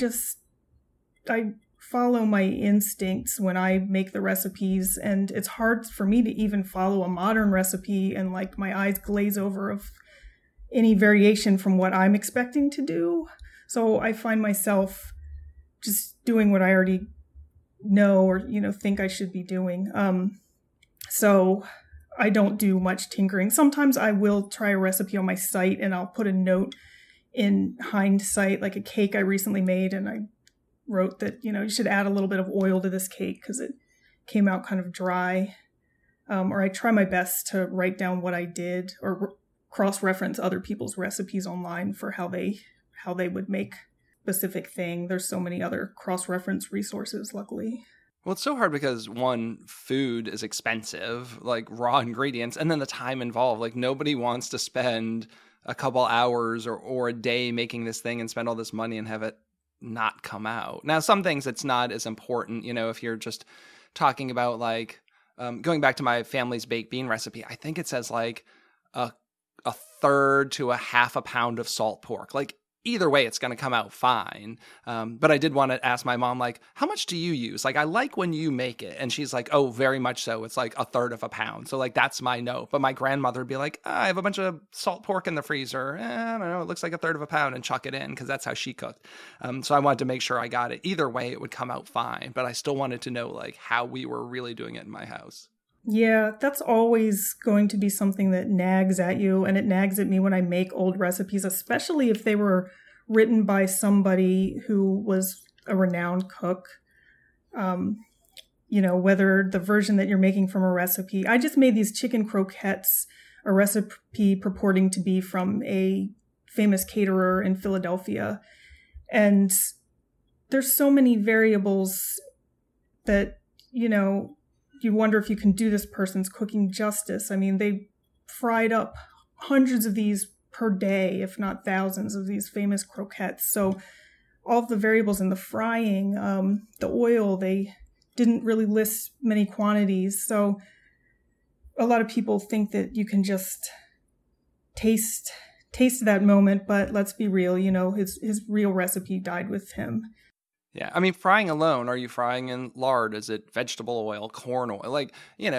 follow my instincts when I make the recipes, and it's hard for me to even follow a modern recipe and like my eyes glaze over of any variation from what I'm expecting to do. So I find myself just doing what I already know or, think I should be doing. So I don't do much tinkering. Sometimes I will try a recipe on my site and I'll put a note in hindsight, like a cake I recently made, and I wrote that, you should add a little bit of oil to this cake because it came out kind of dry. Or I try my best to write down what I did or cross-reference other people's recipes online for how they would make specific thing. There's so many other cross-reference resources, luckily. Well, it's so hard because, one, food is expensive, like raw ingredients, and then the time involved. Like nobody wants to spend a couple hours or a day making this thing and spend all this money and have it not come out. Now, some things it's not as important, if you're just talking about like, going back to my family's baked bean recipe, I think it says like a third to a half a pound of salt pork. Like either way, it's going to come out fine. But I did want to ask my mom, like, how much do you use? Like, I like when you make it. And she's like, oh, very much so. It's like a third of a pound. So like, that's my note. But my grandmother would be like, I have a bunch of salt pork in the freezer. I don't know. It looks like a third of a pound, and chuck it in, because that's how she cooked. So I wanted to make sure I got it. Either way, it would come out fine. But I still wanted to know like how we were really doing it in my house. Yeah, that's always going to be something that nags at you, and it nags at me when I make old recipes, especially if they were written by somebody who was a renowned cook. Whether the version that you're making from a recipe. I just made these chicken croquettes, a recipe purporting to be from a famous caterer in Philadelphia. And there's so many variables that, you wonder if you can do this person's cooking justice. I mean, they fried up hundreds of these per day, if not thousands of these famous croquettes. So all of the variables in the frying, the oil, they didn't really list many quantities. So a lot of people think that you can just taste that moment, but let's be real, his real recipe died with him. Yeah, I mean, frying alone, are you frying in lard? Is it vegetable oil, corn oil? Like,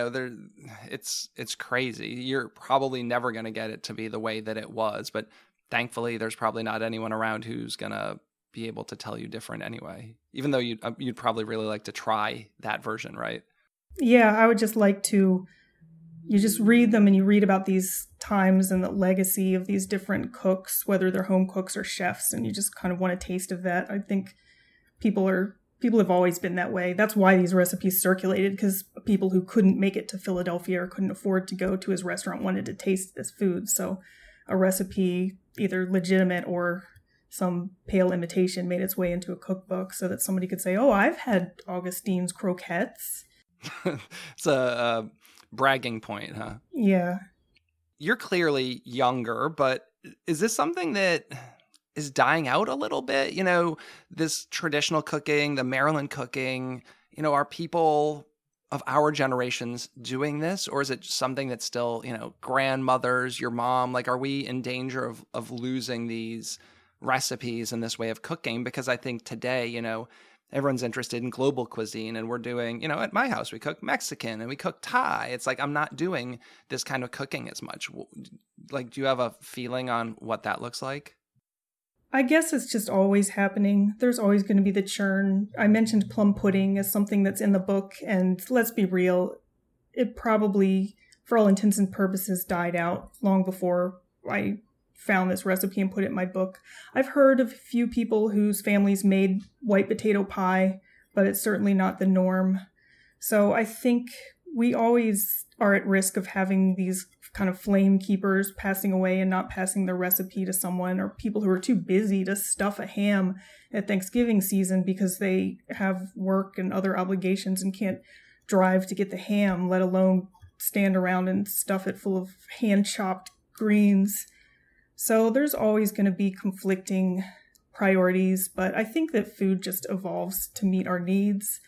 it's crazy. You're probably never going to get it to be the way that it was, but thankfully there's probably not anyone around who's going to be able to tell you different anyway, even though you'd probably really like to try that version, right? Yeah, I would just like to, you just read them and you read about these times and the legacy of these different cooks, whether they're home cooks or chefs, and you just kind of want a taste of that. I think people have always been that way. That's why these recipes circulated, because people who couldn't make it to Philadelphia or couldn't afford to go to his restaurant wanted to taste this food. So a recipe, either legitimate or some pale imitation, made its way into a cookbook so that somebody could say, oh, I've had Augustine's croquettes. It's a bragging point, huh? Yeah. You're clearly younger, but is this something that is dying out a little bit? This traditional cooking, the Maryland cooking, are people of our generations doing this? Or is it something that's still, grandmothers, your mom? Like, are we in danger of losing these recipes and this way of cooking? Because I think today, everyone's interested in global cuisine, and we're doing, at my house, we cook Mexican and we cook Thai. It's like, I'm not doing this kind of cooking as much. Like, do you have a feeling on what that looks like? I guess it's just always happening. There's always going to be the churn. I mentioned plum pudding as something that's in the book, and let's be real, it probably, for all intents and purposes, died out long before I found this recipe and put it in my book. I've heard of a few people whose families made white potato pie, but it's certainly not the norm. So I think we always are at risk of having these kind of flame keepers passing away and not passing the recipe to someone, or people who are too busy to stuff a ham at Thanksgiving season because they have work and other obligations and can't drive to get the ham, let alone stand around and stuff it full of hand-chopped greens. So there's always going to be conflicting priorities, but I think that food just evolves to meet our needs.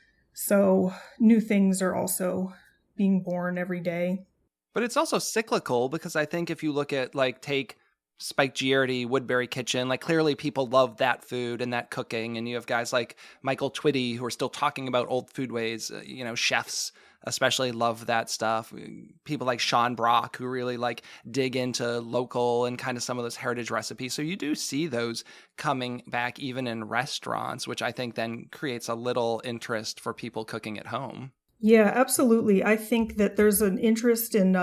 So new things are also being born every day. But it's also cyclical, because I think if you look at, like, take Spike Giardi, Woodbury Kitchen, like, clearly people love that food and that cooking. And you have guys like Michael Twitty who are still talking about old food ways. Chefs especially love that stuff. People like Sean Brock who really like dig into local and kind of some of those heritage recipes. So you do see those coming back even in restaurants, which I think then creates a little interest for people cooking at home. Yeah, absolutely. I think that there's an interest in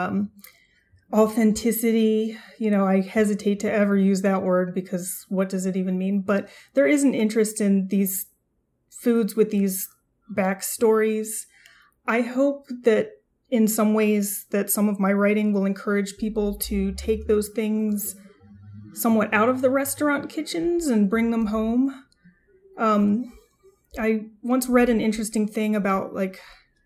authenticity. I hesitate to ever use that word because what does it even mean? But there is an interest in these foods with these backstories. I hope that in some ways that some of my writing will encourage people to take those things somewhat out of the restaurant kitchens and bring them home. I once read an interesting thing about, like,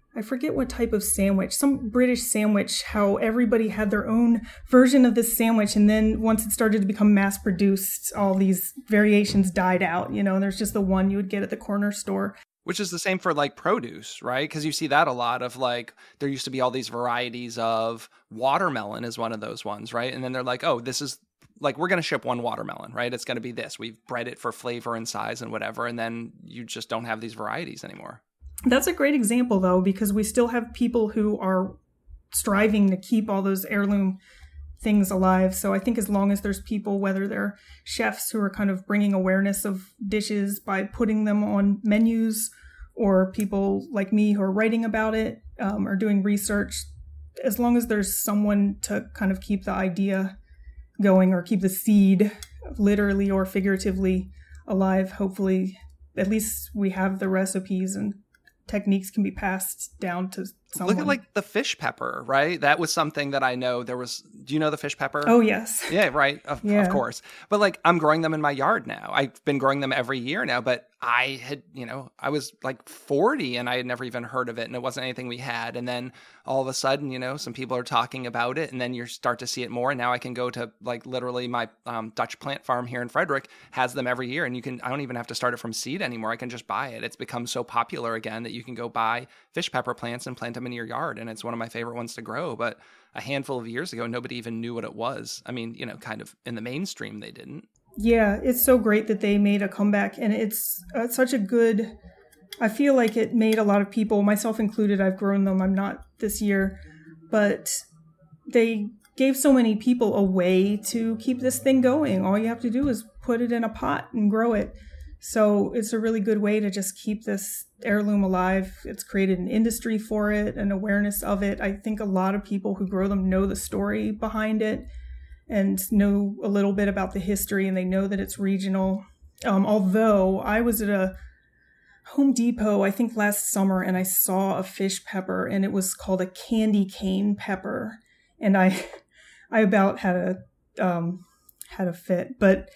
I forget what type of sandwich, some British sandwich, how everybody had their own version of this sandwich. And then once it started to become mass produced, all these variations died out, and there's just the one you would get at the corner store. Which is the same for like produce, right? Because you see that a lot of like, there used to be all these varieties of watermelon is one of those ones, right? And then they're like, oh, this is like, we're going to ship one watermelon, right? It's going to be this. We've bred it for flavor and size and whatever. And then you just don't have these varieties anymore. That's a great example, though, because we still have people who are striving to keep all those heirloom things alive. So I think as long as there's people, whether they're chefs who are kind of bringing awareness of dishes by putting them on menus, or people like me who are writing about it or doing research, as long as there's someone to kind of keep the idea going or keep the seed literally or figuratively alive, hopefully at least we have the recipes and techniques can be passed down to someone. Look at like the fish pepper, right? That was something that I know there was. Do you know the fish pepper? Oh, yes. Yeah, right. Of course. But like I'm growing them in my yard now. I've been growing them every year now, but I had, I was like 40 and I had never even heard of it and it wasn't anything we had. And then all of a sudden, some people are talking about it and then you start to see it more. And now I can go to like literally my Dutch plant farm here in Frederick has them every year. And I don't even have to start it from seed anymore. I can just buy it. It's become so popular again that you can go buy fish pepper plants and plant them in your yard. And it's one of my favorite ones to grow. But a handful of years ago, nobody even knew what it was. I mean, kind of in the mainstream, they didn't. Yeah, it's so great that they made a comeback, and it's such a good, I feel like it made a lot of people, myself included, I've grown them, I'm not this year, but they gave so many people a way to keep this thing going. All you have to do is put it in a pot and grow it. So it's a really good way to just keep this heirloom alive. It's created an industry for it, an awareness of it. I think a lot of people who grow them know the story behind it and know a little bit about the history, and they know that it's regional. Although I was at a Home Depot, I think last summer, and I saw a fish pepper, and it was called a candy cane pepper. And I about had a fit, but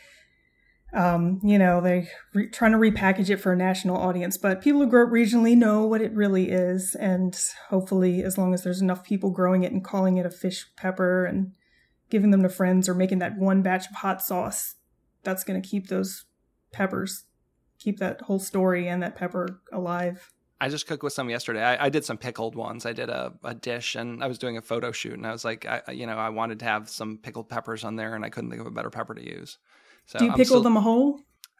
they trying to repackage it for a national audience, but people who grow it regionally know what it really is. And hopefully, as long as there's enough people growing it and calling it a fish pepper and giving them to friends or making that one batch of hot sauce, that's going to keep those peppers, keep that whole story and that pepper alive. I just cooked with some yesterday. I did some pickled ones. I did a dish and I was doing a photo shoot and I was like, I wanted to have some pickled peppers on there and I couldn't think of a better pepper to use. So do you pickle them whole?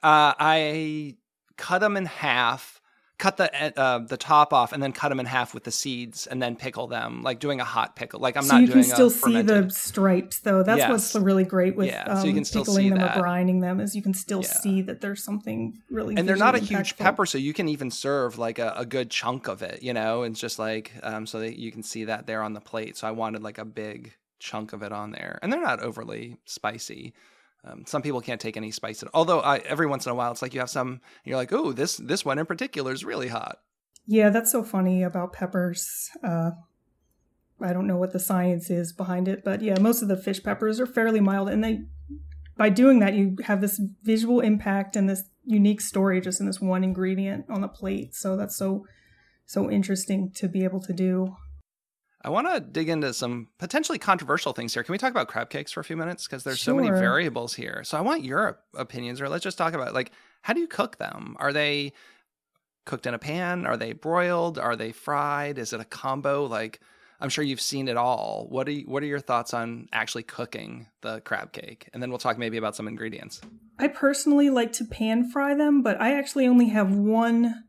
I cut them in half, cut the top off, and then cut them in half with the seeds, and then pickle them, like doing a hot pickle. Like I'm not doing a fermented. So you can still see the stripes, though. That's what's really great with so you can still pickling see them that. Or brining them, is you can still see that there's something really. And they're not a huge pepper, so you can even serve like a good chunk of it. It's just like so that you can see that there on the plate. So I wanted like a big chunk of it on there, and they're not overly spicy. Some people can't take any spice at all. Although every once in a while, it's like you have some, you're like, oh, this one in particular is really hot. Yeah, that's so funny about peppers. I don't know what the science is behind it, but yeah, most of the fish peppers are fairly mild. And by doing that, you have this visual impact and this unique story just in this one ingredient on the plate. So that's so interesting to be able to do. I want to dig into some potentially controversial things here. Can we talk about crab cakes for a few minutes? Because there's so many variables here. So I want your opinions, or let's just talk about, like, how do you cook them? Are they cooked in a pan? Are they broiled? Are they fried? Is it a combo? Like, I'm sure you've seen it all. What are your thoughts on actually cooking the crab cake? And then we'll talk maybe about some ingredients. I personally like to pan fry them, but I actually only have one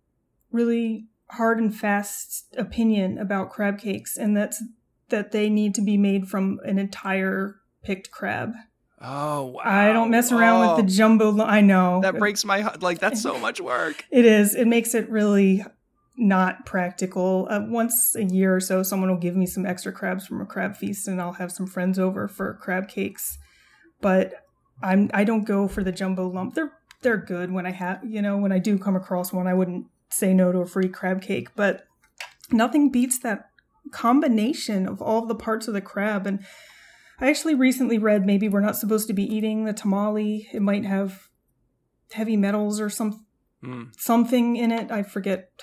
really hard and fast opinion about crab cakes, and that's that they need to be made from an entire picked crab. Oh, wow. I don't mess around with the jumbo. I know. That breaks my heart. Like, that's so much work. It is. It makes it really not practical. Once a year or so, someone will give me some extra crabs from a crab feast, and I'll have some friends over for crab cakes. But I don't go for the jumbo lump. They're good when when I do come across one. I wouldn't say no to a free crab cake, but nothing beats that combination of all of the parts of the crab. And I actually recently read maybe we're not supposed to be eating the tamale. It might have heavy metals or something in it. I forget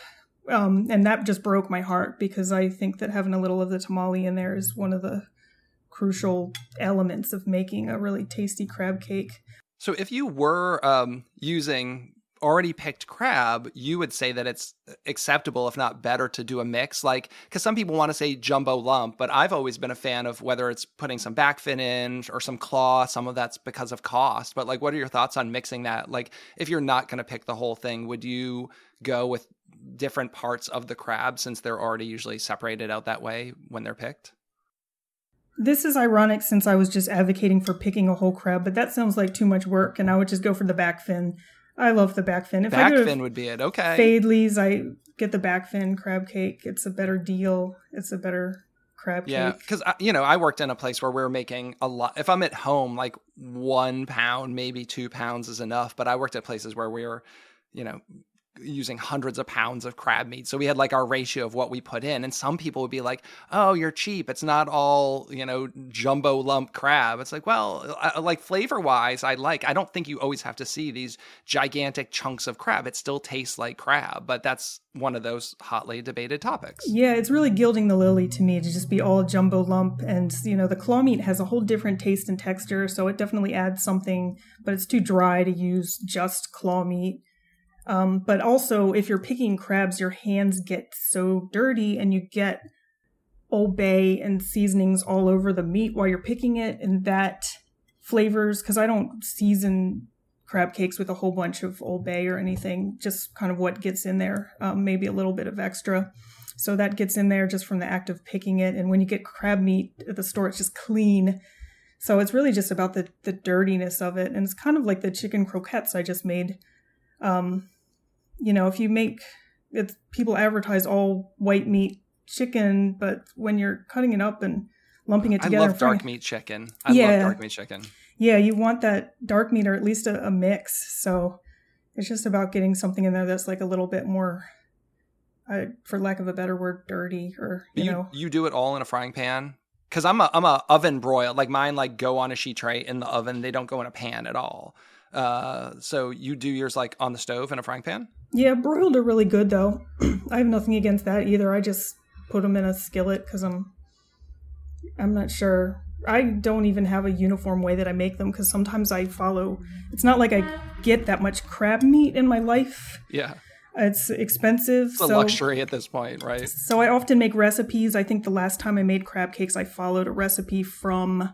And that just broke my heart because I think that having a little of the tamale in there is one of the crucial elements of making a really tasty crab cake. So if you were using already picked crab, you would say that it's acceptable, if not better, to do a mix? Like, because some people want to say jumbo lump, but I've always been a fan of whether it's putting some back fin in or some claw. Some of that's because of cost. But like, what are your thoughts on mixing that? Like, if you're not going to pick the whole thing, would you go with different parts of the crab since they're already usually separated out that way when they're picked? This is ironic since I was just advocating for picking a whole crab, but that sounds like too much work, and I would just go for the back fin. I love the back fin. If back I go fin would be it. Okay. Fadley's, I get the back fin crab cake. It's a better deal. It's a better crab cake. Yeah, because I worked in a place where we were making a lot. If I'm at home, like 1 pound, maybe 2 pounds is enough. But I worked at places where we were, using hundreds of pounds of crab meat. So we had like our ratio of what we put in. And some people would be like, oh, you're cheap. It's not all, jumbo lump crab. It's like, well, like flavor wise, I don't think you always have to see these gigantic chunks of crab. It still tastes like crab, but that's one of those hotly debated topics. Yeah, it's really gilding the lily to me to just be all jumbo lump. And, the claw meat has a whole different taste and texture. So it definitely adds something, but it's too dry to use just claw meat. But also, if you're picking crabs, your hands get so dirty and you get Old Bay and seasonings all over the meat while you're picking it. And that flavors, because I don't season crab cakes with a whole bunch of Old Bay or anything, just kind of what gets in there, maybe a little bit of extra. So that gets in there just from the act of picking it. And when you get crab meat at the store, it's just clean. So it's really just about the dirtiness of it. And it's kind of like the chicken croquettes I just made. If you make it, people advertise all white meat chicken, but when you're cutting it up and lumping it together. I love dark meat chicken. I love dark meat chicken. Yeah, you want that dark meat or at least a mix. So it's just about getting something in there that's like a little bit more, for lack of a better word, dirty or, You do it all in a frying pan? Because I'm a oven broil. Like mine go on a sheet tray in the oven. They don't go in a pan at all. So you do yours like on the stove in a frying pan? Yeah, broiled are really good though. I have nothing against that either. I just put them in a skillet because I'm not sure. I don't even have a uniform way that I make them because sometimes I follow. It's not like I get that much crab meat in my life. Yeah. It's expensive. It's a luxury at this point, right? So I often make recipes. I think the last time I made crab cakes, I followed a recipe from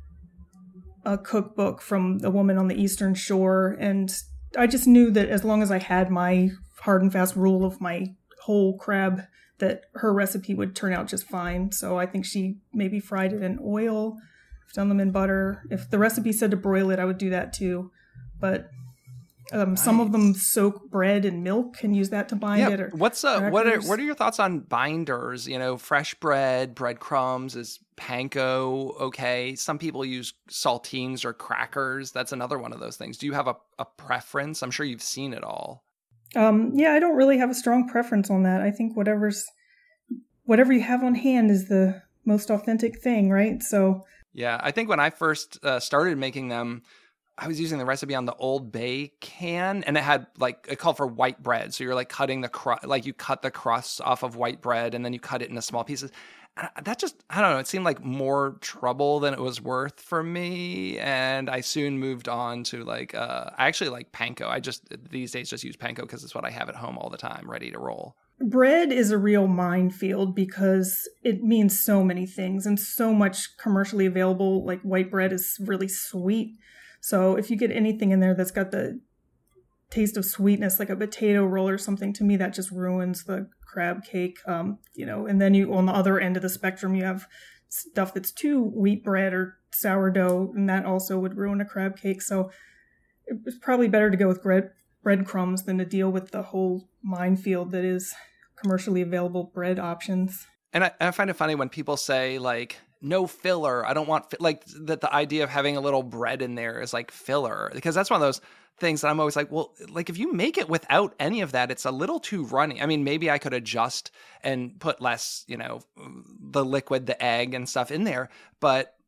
a cookbook from a woman on the Eastern Shore. And I just knew that as long as I had my hard and fast rule of my whole crab, that her recipe would turn out just fine. So I think she maybe fried it in oil. I've done them in butter. If the recipe said to broil it, I would do that too. But nice. Some of them soak bread in milk and use that to bind it. Or what are your thoughts on binders? Fresh bread, breadcrumbs, is panko okay? Some people use saltines or crackers. That's another one of those things. Do you have a preference? I'm sure you've seen it all. Yeah, I don't really have a strong preference on that. I think whatever you have on hand is the most authentic thing, right? So yeah, I think when I first started making them, I was using the recipe on the Old Bay can, and it called for white bread. So you're cutting you cut the crust off of white bread and then you cut it into small pieces. That just, I don't know, it seemed like more trouble than it was worth for me. And I soon moved on to I actually like panko. I just these days just use panko because it's what I have at home all the time, ready to roll. Bread is a real minefield because it means so many things and so much commercially available. Like white bread is really sweet. So if you get anything in there that's got the taste of sweetness, like a potato roll or something, to me that just ruins the crab cake. And then you on the other end of the spectrum, you have stuff that's too wheat bread or sourdough, and that also would ruin a crab cake. So it's probably better to go with breadcrumbs than to deal with the whole minefield that is commercially available bread options. And I find it funny when people say no filler. I don't want that. The idea of having a little bread in there is like filler, because that's one of those things that I'm always like, well, if you make it without any of that, it's a little too runny. I mean, maybe I could adjust and put less, the liquid, the egg and stuff in there, but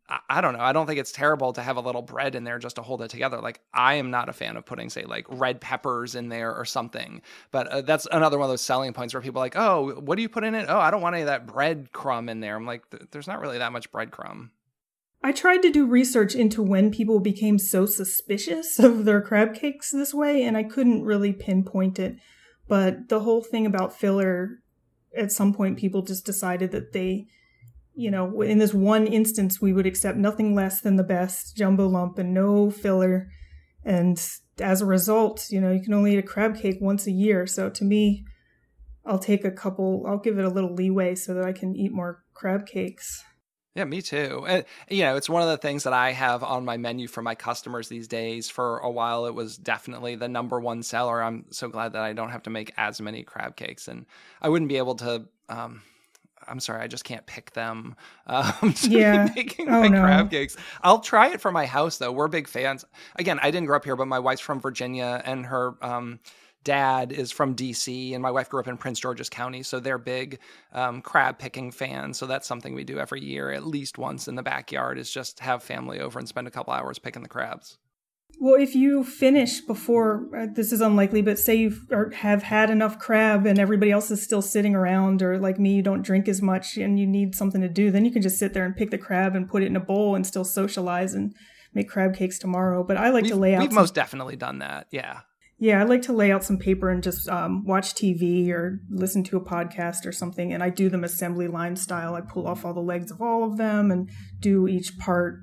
I don't know. I don't think it's terrible to have a little bread in there just to hold it together. Like, I am not a fan of putting, say, like red peppers in there or something. But that's another one of those selling points where people are like, oh, what do you put in it? Oh, I don't want any of that bread crumb in there. I'm like, there's not really that much breadcrumb. I tried to do research into when people became so suspicious of their crab cakes this way, and I couldn't really pinpoint it. But the whole thing about filler, at some point, people just decided that they, in this one instance, we would accept nothing less than the best jumbo lump and no filler. And as a result, you can only eat a crab cake once a year. So to me, I'll give it a little leeway so that I can eat more crab cakes. Yeah, me too. And, it's one of the things that I have on my menu for my customers these days. For a while, it was definitely the number one seller. I'm so glad that I don't have to make as many crab cakes. And I wouldn't be able to, I'm sorry, I just can't pick them. Making crab cakes. I'll try it for my house, though. We're big fans. Again, I didn't grow up here, but my wife's from Virginia, and her dad is from DC, and my wife grew up in Prince George's County, so they're big crab picking fans. So that's something we do every year, at least once in the backyard, is just have family over and spend a couple hours picking the crabs. Well, if you finish before, this is unlikely, but say you have had enough crab and everybody else is still sitting around, or like me, you don't drink as much and you need something to do, then you can just sit there and pick the crab and put it in a bowl and still socialize and make crab cakes tomorrow. But I like to lay out. We've most definitely done that, yeah. Yeah, I like to lay out some paper and just watch TV or listen to a podcast or something. And I do them assembly line style. I pull off all the legs of all of them and do each part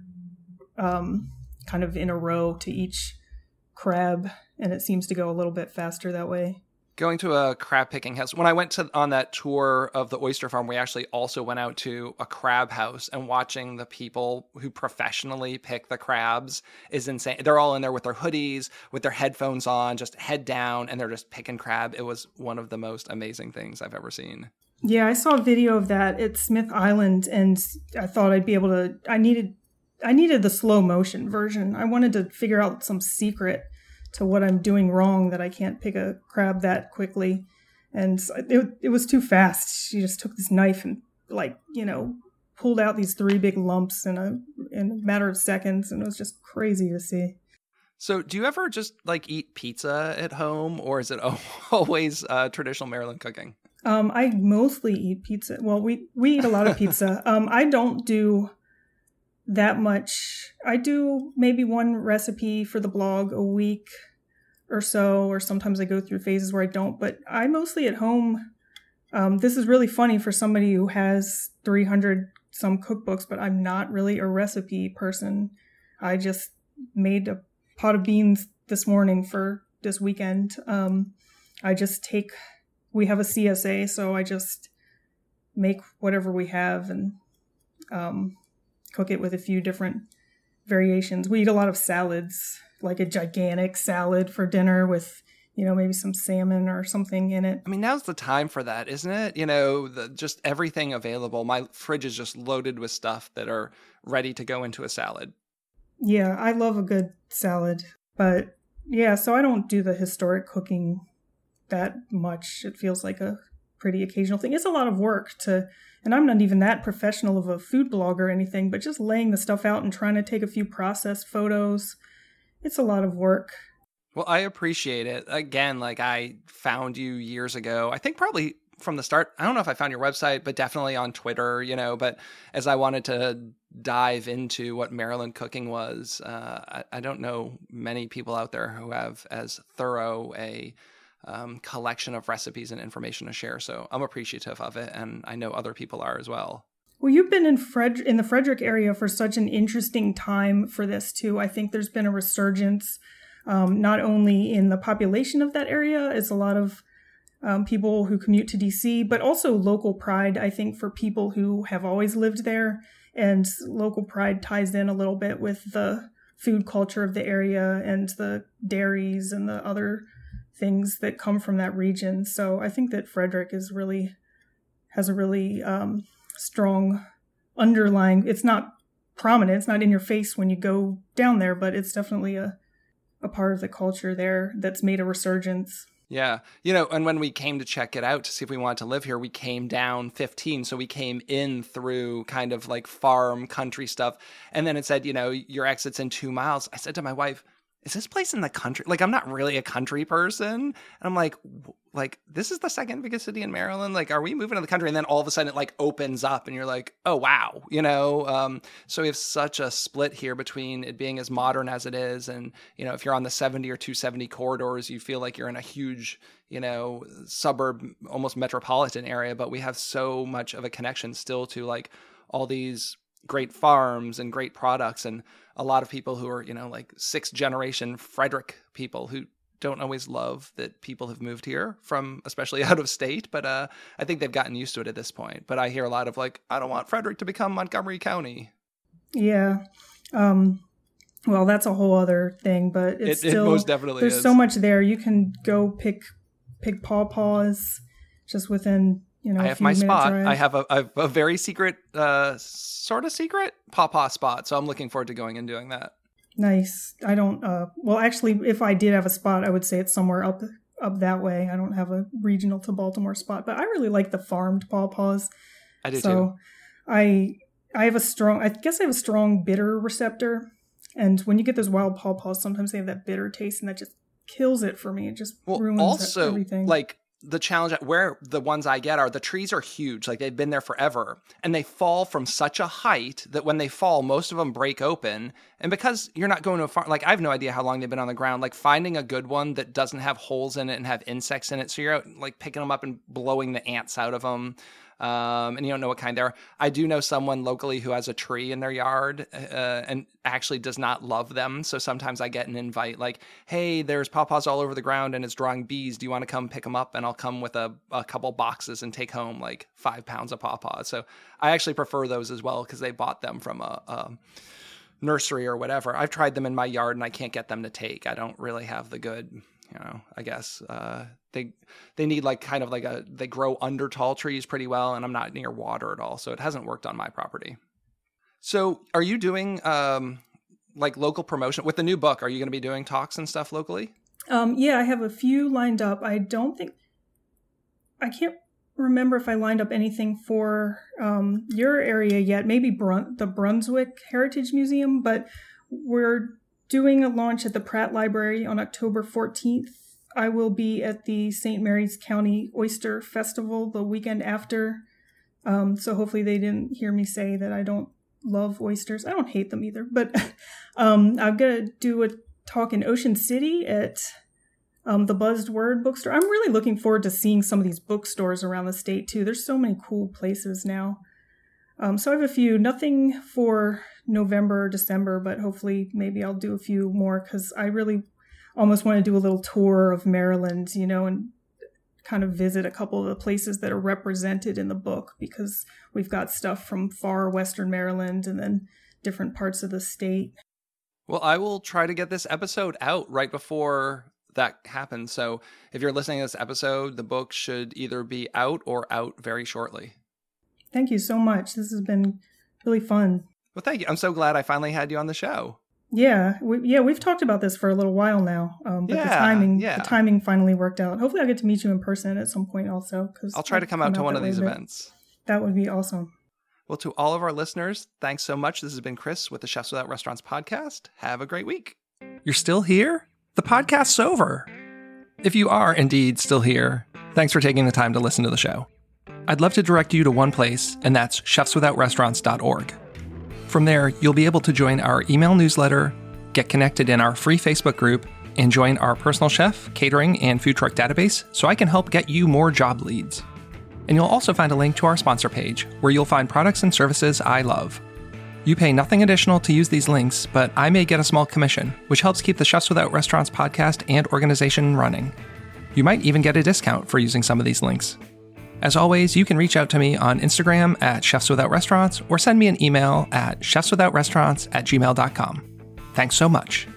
kind of in a row to each crab. And it seems to go a little bit faster that way. Going to a crab picking house. When I went on that tour of the oyster farm, we actually also went out to a crab house, and watching the people who professionally pick the crabs is insane. They're all in there with their hoodies, with their headphones on, just head down, and they're just picking crab. It was one of the most amazing things I've ever seen. Yeah, I saw a video of that at Smith Island, and I thought I'd be able to, I needed the slow motion version. I wanted to figure out some secret to what I'm doing wrong that I can't pick a crab that quickly. And it was too fast. She just took this knife and pulled out these 3 big lumps in a matter of seconds. And it was just crazy to see. So do you ever just eat pizza at home, or is it always traditional Maryland cooking? I mostly eat pizza. Well, we eat a lot of pizza. I don't do that much. I do maybe one recipe for the blog a week or so, or sometimes I go through phases where I don't, but I mostly at home. This is really funny for somebody who has 300 some cookbooks, but I'm not really a recipe person. I just made a pot of beans this morning for this weekend. We have a CSA, so I just make whatever we have and cook it with a few different variations. We eat a lot of salads, like a gigantic salad for dinner with, maybe some salmon or something in it. I mean, now's the time for that, isn't it? Just everything available. My fridge is just loaded with stuff that are ready to go into a salad. Yeah, I love a good salad. But yeah, so I don't do the historic cooking that much. It feels like a pretty occasional thing. It's a lot of work and I'm not even that professional of a food blog or anything, but just laying the stuff out and trying to take a few process photos, it's a lot of work. Well, I appreciate it. Again, I found you years ago, I think probably from the start. I don't know if I found your website, but definitely on Twitter, but as I wanted to dive into what Maryland cooking was, I don't know many people out there who have as thorough a collection of recipes and information to share. So I'm appreciative of it, and I know other people are as well. Well, you've been in the Frederick area for such an interesting time for this too. I think there's been a resurgence, not only in the population of that area, it's a lot of people who commute to DC, but also local pride, I think, for people who have always lived there. And local pride ties in a little bit with the food culture of the area and the dairies and the other things that come from that region. So I think that Frederick has a really strong underlying, it's not prominent, it's not in your face when you go down there, but it's definitely a part of the culture there that's made a resurgence. Yeah. And when we came to check it out to see if we wanted to live here, we came down 15. So we came in through kind of like farm country stuff. And then it said, your exit's in 2 miles. I said to my wife, is this place in the country? Like, I'm not really a country person. And I'm like, this is the second biggest city in Maryland. Like, are we moving to the country? And then all of a sudden it like opens up and you're like, oh, wow. So we have such a split here between it being as modern as it is. And, if you're on the 70 or 270 corridors, you feel like you're in a huge, suburb, almost metropolitan area. But we have so much of a connection still to like all these great farms and great products, and a lot of people who are, like 6th generation Frederick people who don't always love that people have moved here from, especially out of state. But I think they've gotten used to it at this point. But I hear a lot of like, I don't want Frederick to become Montgomery County. Yeah. Well, that's a whole other thing, but it's still, it most definitely there's is. so much there. You can go pick pawpaws just within, I have my spot. Drive. I have a very secret, sort of secret pawpaw spot. So I'm looking forward to going and doing that. Nice. I don't, well, actually, if I did have a spot, I would say it's somewhere up that way. I don't have a regional to Baltimore spot, but I really like the farmed pawpaws. I do too. So I have a strong bitter receptor. And when you get those wild pawpaws, sometimes they have that bitter taste, and that just kills it for me. It just ruins everything. Like, the challenge where the ones I get are the trees are huge, like they've been there forever, and they fall from such a height that when they fall, most of them break open. And because you're not going to a farm, like I have no idea how long they've been on the ground, like finding a good one that doesn't have holes in it and have insects in it. So you're out like picking them up and blowing the ants out of them. And you don't know what kind they are. I do know someone locally who has a tree in their yard and actually does not love them. So sometimes I get an invite like, hey, there's pawpaws all over the ground and it's drawing bees. Do you want to come pick them up? And I'll come with a couple boxes and take home like 5 pounds of pawpaws. So I actually prefer those as well because they bought them from a nursery or whatever. I've tried them in my yard and I can't get them to take. I don't really have the good... I guess they need like kind of like they grow under tall trees pretty well, and I'm not near water at all, so it hasn't worked on my property. So are you doing like local promotion with the new book? Are you going to be doing talks and stuff locally? Yeah, I have a few lined up. I can't remember if I lined up anything for your area yet. Maybe the Brunswick Heritage Museum, but we're doing a launch at the Pratt Library on October 14th. I will be at the St. Mary's County Oyster Festival the weekend after. So hopefully they didn't hear me say that I don't love oysters. I don't hate them either. But I'm going to do a talk in Ocean City at the Buzzed Word bookstore. I'm really looking forward to seeing some of these bookstores around the state, too. There's so many cool places now. So I have a few, nothing for November or December, but hopefully maybe I'll do a few more because I really almost want to do a little tour of Maryland, and kind of visit a couple of the places that are represented in the book because we've got stuff from far Western Maryland and then different parts of the state. Well, I will try to get this episode out right before that happens. So if you're listening to this episode, the book should either be out or out very shortly. Thank you so much. This has been really fun. Well, thank you. I'm so glad I finally had you on the show. Yeah, we've talked about this for a little while now, but the timing finally worked out. Hopefully I'll get to meet you in person at some point also. I'll try to come out to one of these events. That would be awesome. Well, to all of our listeners, thanks so much. This has been Chris with the Chefs Without Restaurants podcast. Have a great week. You're still here? The podcast's over. If you are indeed still here, thanks for taking the time to listen to the show. I'd love to direct you to one place, and that's chefswithoutrestaurants.org. From there, you'll be able to join our email newsletter, get connected in our free Facebook group, and join our personal chef, catering, and food truck database so I can help get you more job leads. And you'll also find a link to our sponsor page, where you'll find products and services I love. You pay nothing additional to use these links, but I may get a small commission, which helps keep the Chefs Without Restaurants podcast and organization running. You might even get a discount for using some of these links. As always, you can reach out to me on Instagram at Chefs Without Restaurants or send me an email at chefswithoutrestaurants@gmail.com. Thanks so much.